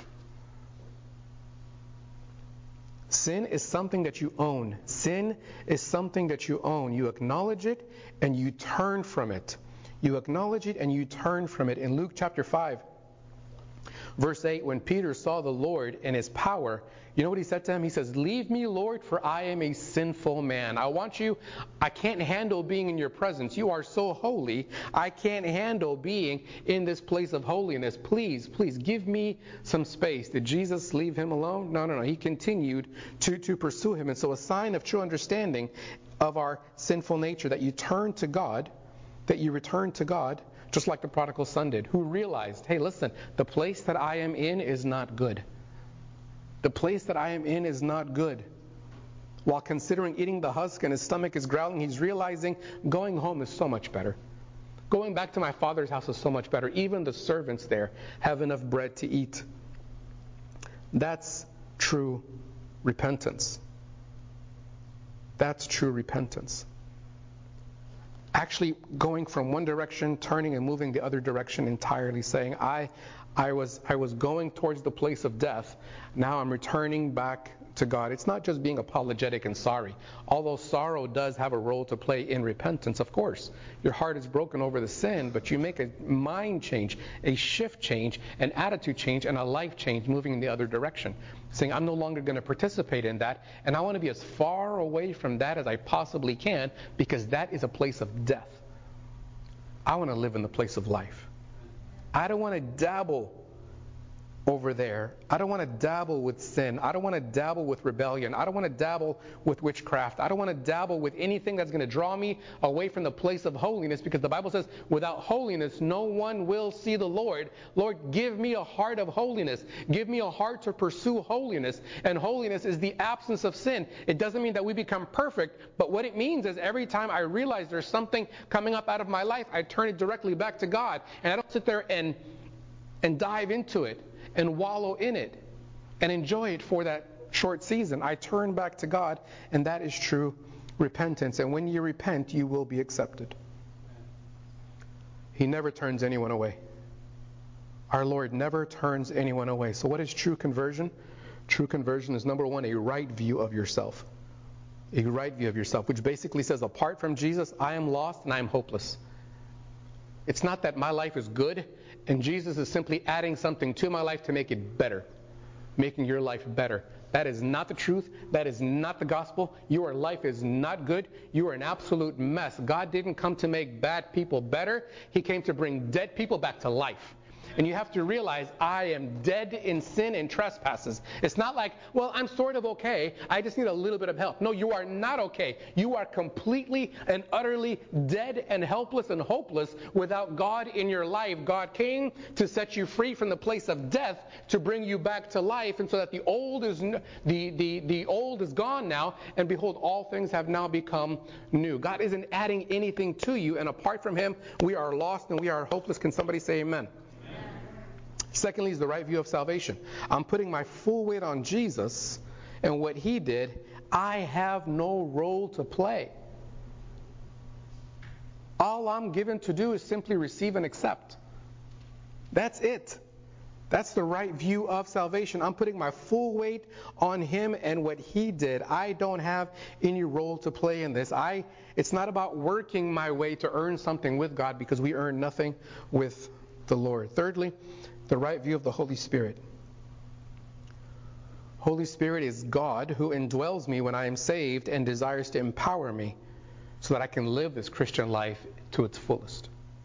Sin is something that you own. Sin is something that you own. You acknowledge it and you turn from it. You acknowledge it and you turn from it. In Luke chapter five, verse eight, when Peter saw the Lord and his power, you know what he said to him? He says, leave me, Lord, for I am a sinful man. I want you, I can't handle being in your presence. You are so holy. I can't handle being in this place of holiness. Please, please give me some space. Did Jesus leave him alone? No, no, no. He continued to, to pursue him. And so a sign of true understanding of our sinful nature, that you turn to God, that you return to God, just like the prodigal son did, who realized, hey, listen, the place that I am in is not good. The place that I am in is not good. While considering eating the husk and his stomach is growling, he's realizing going home is so much better. Going back to my father's house is so much better. Even the servants there have enough bread to eat. That's true repentance. That's true repentance. Actually going from one direction, turning and moving the other direction entirely, saying, I I was I was going towards the place of death. Now I'm returning back to God. It's not just being apologetic and sorry. Although sorrow does have a role to play in repentance, of course. Your heart is broken over the sin, but you make a mind change, a shift change, an attitude change, and a life change moving in the other direction. Saying, I'm no longer going to participate in that, and I want to be as far away from that as I possibly can, because that is a place of death. I want to live in the place of life. I don't want to dabble over there. I don't want to dabble with sin. I don't want to dabble with rebellion. I don't want to dabble with witchcraft. I don't want to dabble with anything that's going to draw me away from the place of holiness, because the Bible says, without holiness, no one will see the Lord. Lord, give me a heart of holiness. Give me a heart to pursue holiness. And holiness is the absence of sin. It doesn't mean that we become perfect, but what it means is every time I realize there's something coming up out of my life, I turn it directly back to God. And I don't sit there and and dive into it and wallow in it and enjoy it for that short season. I turn back to God, and that is true repentance. And when you repent, you will be accepted. He never turns anyone away. Our Lord never turns anyone away. So what is true conversion? True conversion is, number one, a right view of yourself. A right view of yourself, which basically says, apart from Jesus, I am lost and I am hopeless. It's not that my life is good and Jesus is simply adding something to my life to make it better, making your life better. That is not the truth. That is not the gospel. Your life is not good. You are an absolute mess. God didn't come to make bad people better. He came to bring dead people back to life. And you have to realize, I am dead in sin and trespasses. It's not like, well, I'm sort of okay. I just need a little bit of help. No, you are not okay. You are completely and utterly dead and helpless and hopeless without God in your life. God came to set you free from the place of death to bring you back to life, and so that the old is the the the old is gone now, and behold, all things have now become new. God isn't adding anything to you, and apart from Him, we are lost and we are hopeless. Can somebody say amen? Secondly is the right view of salvation. I'm putting my full weight on Jesus and what He did. I have no role to play. All I'm given to do is simply receive and accept. That's it. That's the right view of salvation. I'm putting my full weight on Him and what He did. I don't have any role to play in this. I. It's not about working my way to earn something with God, because we earn nothing with the Lord. Thirdly, the right view of the Holy Spirit. Holy Spirit is God who indwells me when I am saved and desires to empower me so that I can live this Christian life to its fullest.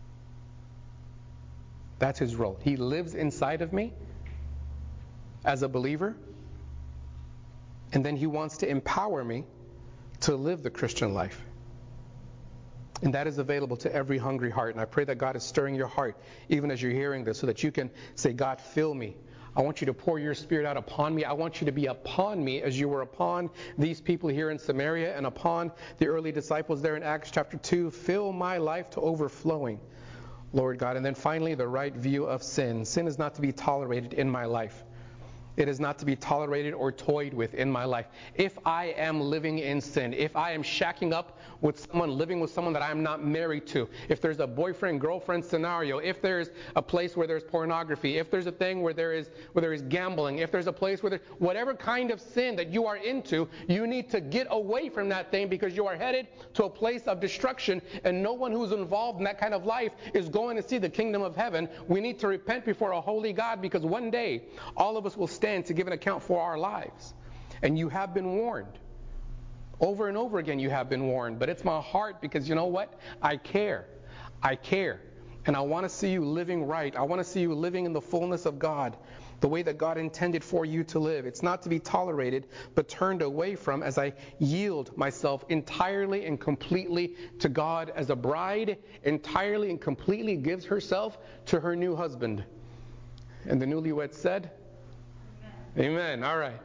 That's His role. He lives inside of me as a believer, and then He wants to empower me to live the Christian life. And that is available to every hungry heart. And I pray that God is stirring your heart even as you're hearing this, so that you can say, God, fill me. I want you to pour your Spirit out upon me. I want you to be upon me as you were upon these people here in Samaria and upon the early disciples there in Acts chapter two. Fill my life to overflowing, Lord God. And then finally, the right view of sin. Sin is not to be tolerated in my life. It is not to be tolerated or toyed with in my life. If I am living in sin, if I am shacking up with someone, living with someone that I am not married to, if there's a boyfriend-girlfriend scenario, if there's a place where there's pornography, if there's a thing where there is where there is gambling, if there's a place where there, whatever kind of sin that you are into, you need to get away from that thing, because you are headed to a place of destruction, and no one who's involved in that kind of life is going to see the kingdom of heaven. We need to repent before a holy God, because one day all of us will stand to give an account for our lives. And you have been warned. Over and over again you have been warned. But it's my heart, because you know what? I care. I care. And I want to see you living right. I want to see you living in the fullness of God, the way that God intended for you to live. It's not to be tolerated, but turned away from, as I yield myself entirely and completely to God, as a bride entirely and completely gives herself to her new husband. And the newlywed said, Amen. All right.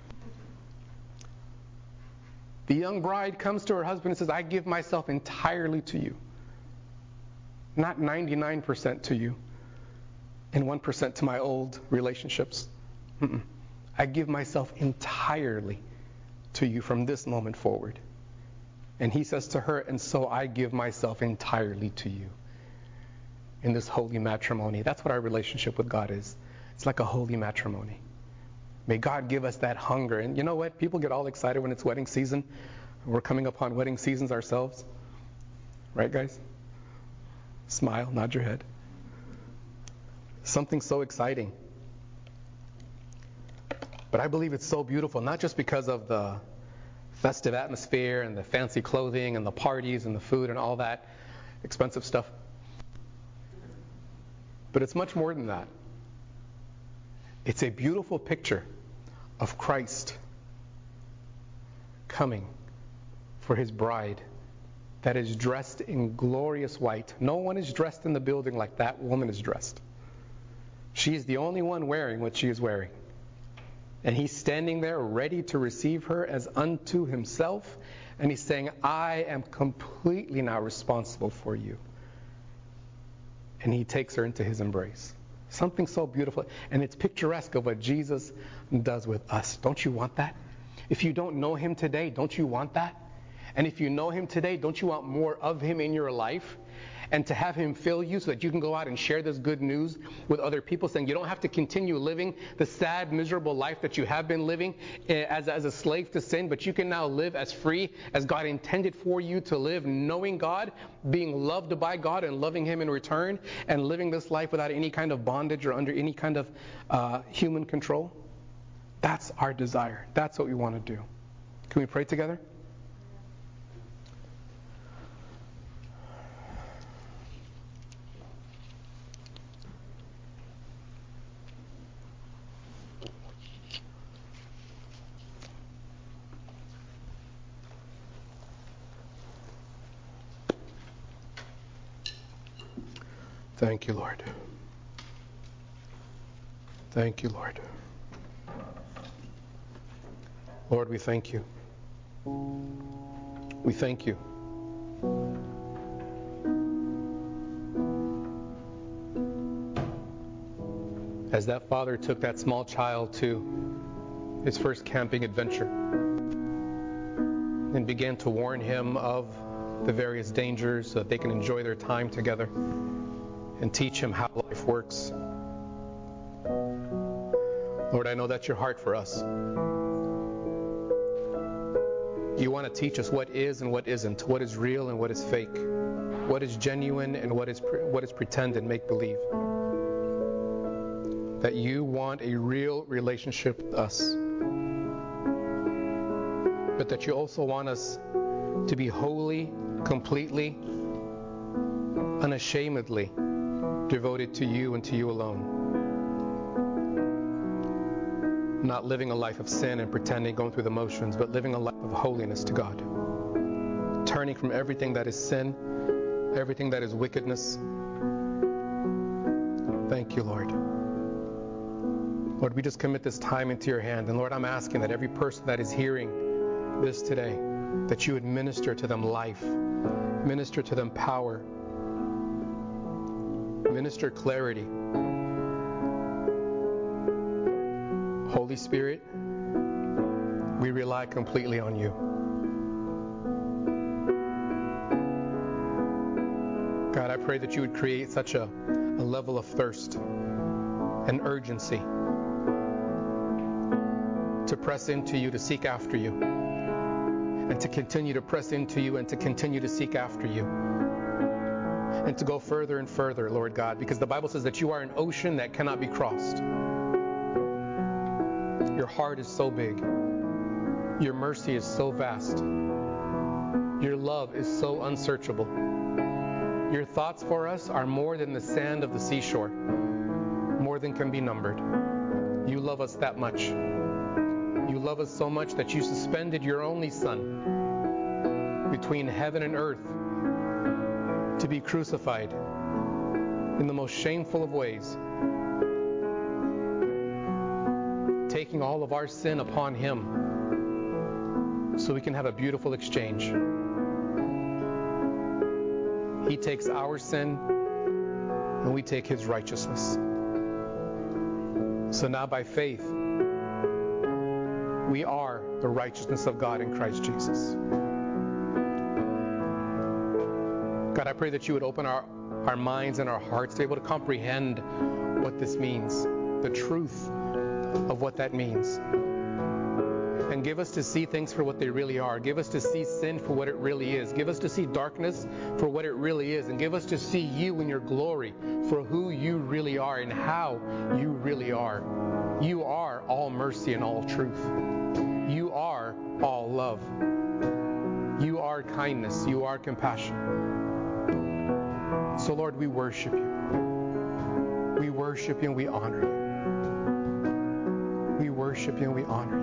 The young bride comes to her husband and says, I give myself entirely to you. Not ninety-nine percent to you and one percent to my old relationships. Mm-mm. I give myself entirely to you from this moment forward. And he says to her, and so I give myself entirely to you in this holy matrimony. That's what our relationship with God is. It's like a holy matrimony. May God give us that hunger. And you know what? People get all excited when it's wedding season. We're coming upon wedding seasons ourselves. Right, guys? Smile, nod your head. Something so exciting. But I believe it's so beautiful, not just because of the festive atmosphere and the fancy clothing and the parties and the food and all that expensive stuff. But it's much more than that. It's a beautiful picture of Christ coming for his bride that is dressed in glorious white. No one is dressed in the building like that woman is dressed. She is the only one wearing what she is wearing. And he's standing there ready to receive her as unto himself. And he's saying, I am completely now responsible for you. And he takes her into his embrace. Something so beautiful. And it's picturesque of what Jesus does with us. Don't you want that? If you don't know him today, don't you want that? And if you know him today, don't you want more of him in your life? And to have him fill you so that you can go out and share this good news with other people, saying you don't have to continue living the sad, miserable life that you have been living as, as a slave to sin, but you can now live as free as God intended for you to live, knowing God, being loved by God and loving him in return, and living this life without any kind of bondage or under any kind of uh, human control. That's our desire. That's what we want to do. Can we pray together? Thank you, Lord. Thank you, Lord. Lord, we thank you. We thank you. As that father took that small child to his first camping adventure and began to warn him of the various dangers so that they can enjoy their time together and teach him how life works. Lord, I know that's your heart for us. You want to teach us what is and what isn't, what is real and what is fake, what is genuine and what is pre- what is pretend and make believe. That you want a real relationship with us, but that you also want us to be wholly, completely, unashamedly devoted to you and to you alone. Not living a life of sin and pretending, going through the motions, but living a life of holiness to God. Turning from everything that is sin, everything that is wickedness. Thank you, Lord. Lord, we just commit this time into your hand. And Lord, I'm asking that every person that is hearing this today, that you would minister to them life, minister to them power, minister clarity. Holy Spirit, we rely completely on you. God, I pray that you would create such a, a level of thirst and urgency to press into you, to seek after you, and to continue to press into you and to continue to seek after you. And to go further and further, Lord God, because the Bible says that you are an ocean that cannot be crossed. Your heart is so big. Your mercy is so vast. Your love is so unsearchable. Your thoughts for us are more than the sand of the seashore, more than can be numbered. You love us that much. You love us so much that you suspended your only Son between heaven and earth to be crucified in the most shameful of ways, taking all of our sin upon him so we can have a beautiful exchange. He takes our sin and we take his righteousness. So now by faith, we are the righteousness of God in Christ Jesus. God, I pray that you would open our, our minds and our hearts to be able to comprehend what this means, the truth of what that means. And give us to see things for what they really are. Give us to see sin for what it really is. Give us to see darkness for what it really is. And give us to see you in your glory for who you really are and how you really are. You are all mercy and all truth. You are all love. You are kindness. You are compassion. So Lord, we worship you. We worship you and we honor you. We worship you and we honor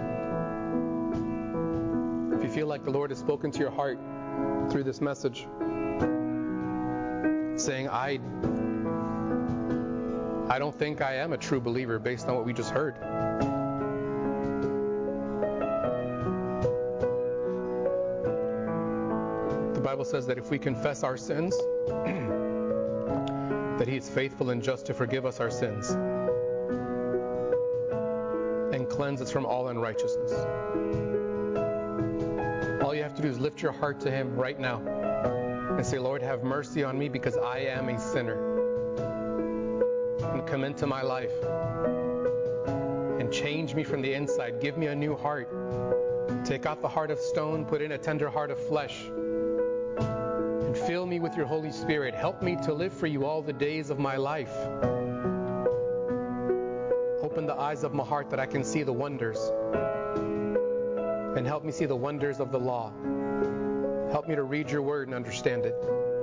you. If you feel like the Lord has spoken to your heart through this message, saying, I, I don't think I am a true believer based on what we just heard. The Bible says that if we confess our sins, that He is faithful and just to forgive us our sins and cleanse us from all unrighteousness. All you have to do is lift your heart to Him right now and say, Lord, have mercy on me because I am a sinner. And come into my life and change me from the inside. Give me a new heart. Take out the heart of stone, put in a tender heart of flesh. And fill me with your Holy Spirit. Help me to live for you all the days of my life. Open the eyes of my heart that I can see the wonders. And help me see the wonders of the law. Help me to read your word and understand it.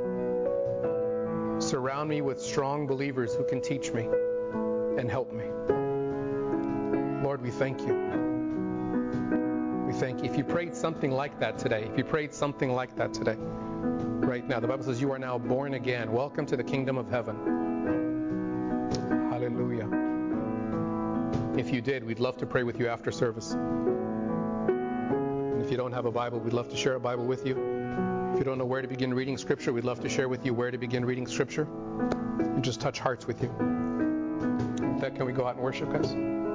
Surround me with strong believers who can teach me and help me. Lord, we thank you. We thank you. If you prayed something like that today, if you prayed something like that today, right now, the Bible says you are now born again. Welcome to the kingdom of heaven. Hallelujah. If you did, we'd love to pray with you after service. And if you don't have a Bible, we'd love to share a Bible with you. If you don't know where to begin reading Scripture, we'd love to share with you where to begin reading Scripture and just touch hearts with you. With that, can we go out and worship, guys?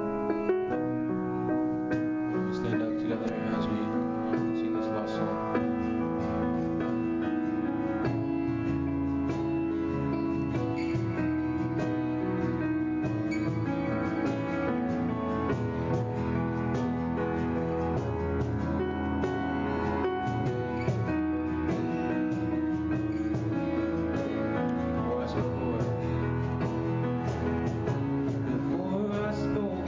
Stand up together as we sing this last song. Before I spoke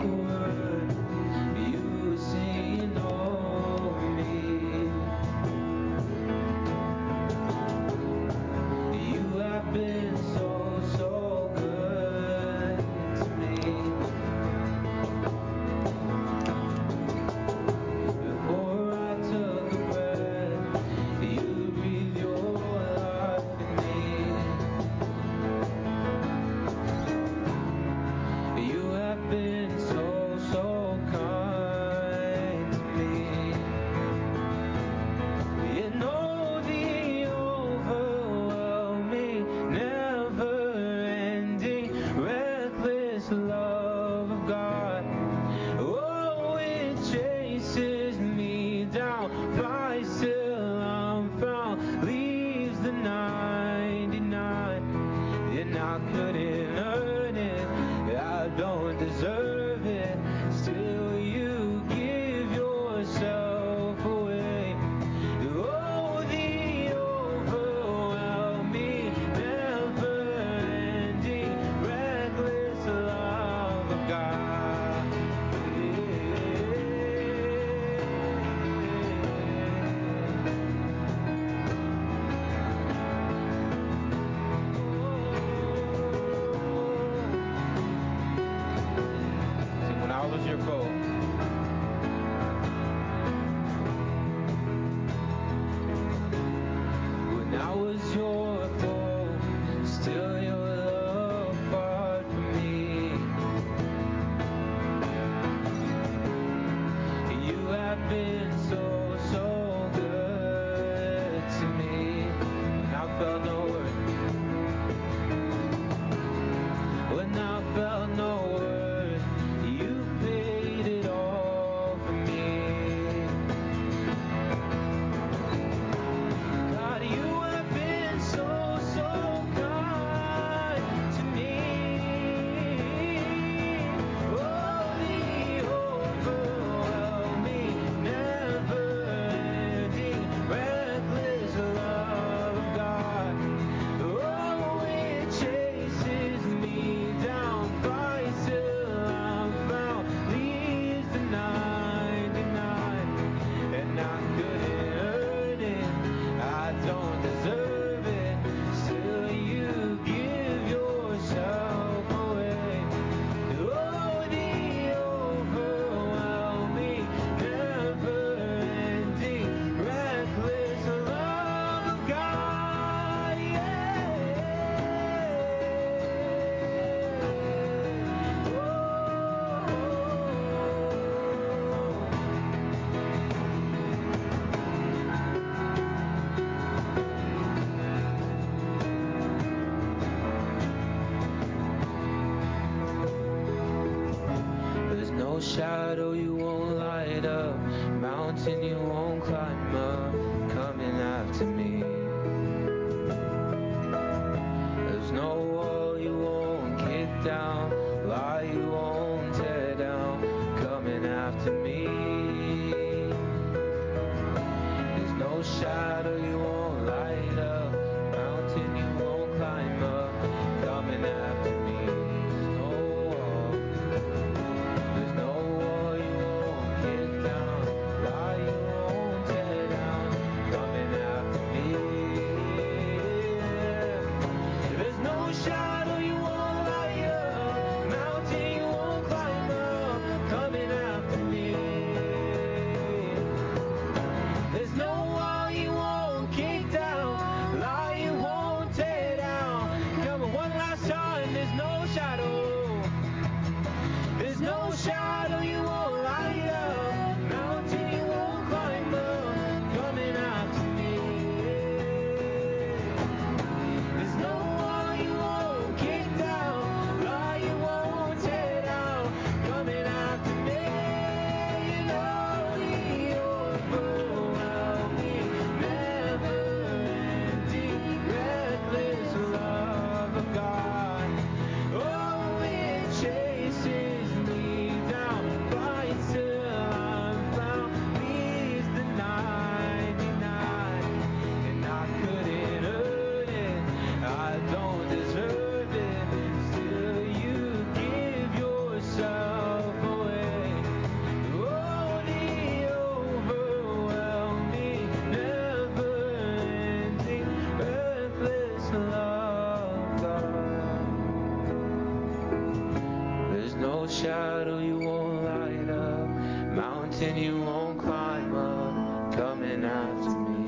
mountain you won't climb up, coming after me.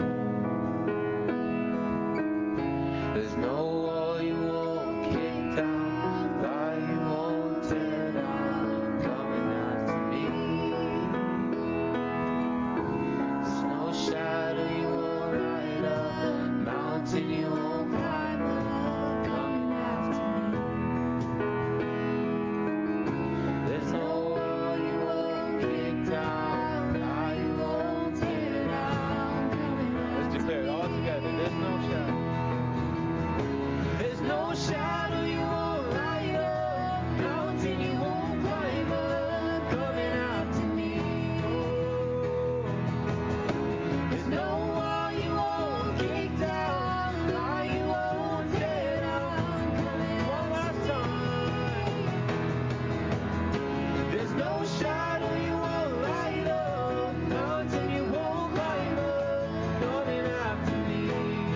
There's no wall you won't kick down, lie you won't tear down, coming after me. There's no shadow you won't light up, mountain you won't climb up, coming after me. There's no wall you won't kick down, lie you won't tear down, coming after me. Let's declare it all together. There's no shadow. There's no shadow you won't light up, mountain you won't climb up, coming after me. There's no wall you won't kick down, lie you won't tear down, coming one last time. There's no shadow you won't light up, mountain you won't climb up, coming after me.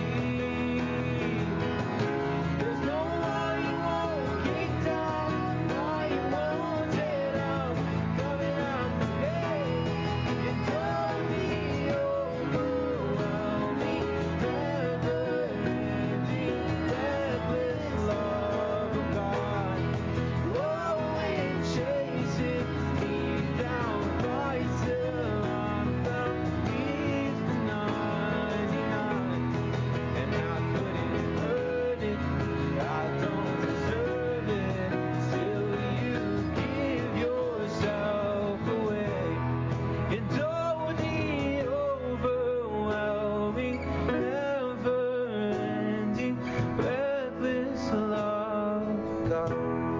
There's no wall you won't kick down, lie you won't tear down, coming after me. And don't be overwhelming, never-ending, reckless love of God. Oh, it chases me down, fights till I'm found. Leaves the ninety-nine, and I couldn't earn it. I don't deserve it till you give yourself away. And oh, the overwhelming, never-ending, reckless love of God.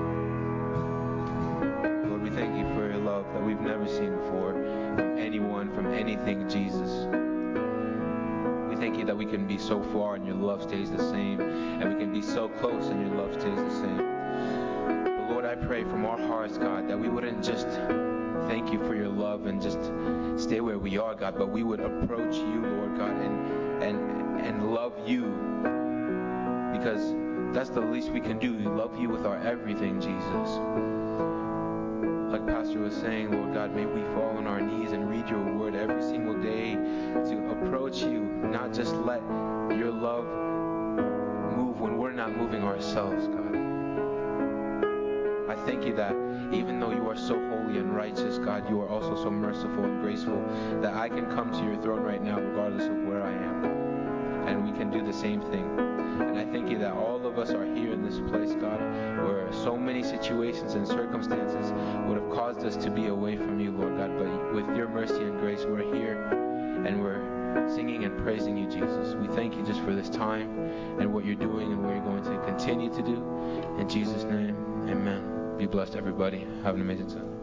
Lord, we thank you for your love that we've never seen before from anyone, from anything, Jesus. We thank you that we can be so far and your love stays the same, and we can be so close and your love stays the same. But Lord, I pray from our hearts, God, that we wouldn't just thank you for your love and just stay where we are, God, but we would approach you, Lord God, and and and love you, because that's the least we can do. We love you with our everything, Jesus. Like Pastor was saying, Lord God, may we fall on our knees and read your word every single day to approach you, not just let your love move when we're not moving ourselves, God. I thank you that even though you are so holy and righteous, God, you are also so merciful and graceful, that I can come to your throne right now regardless of where I am, God. And we can do the same thing. And I thank you that all of us are here in this place, God, where so many situations and circumstances would have caused us to be away from you, Lord God. But with your mercy and grace, we're here and we're singing and praising you, Jesus. We thank you just for this time and what you're doing and what you're going to continue to do. In Jesus' name, amen. Be blessed, everybody. Have an amazing time.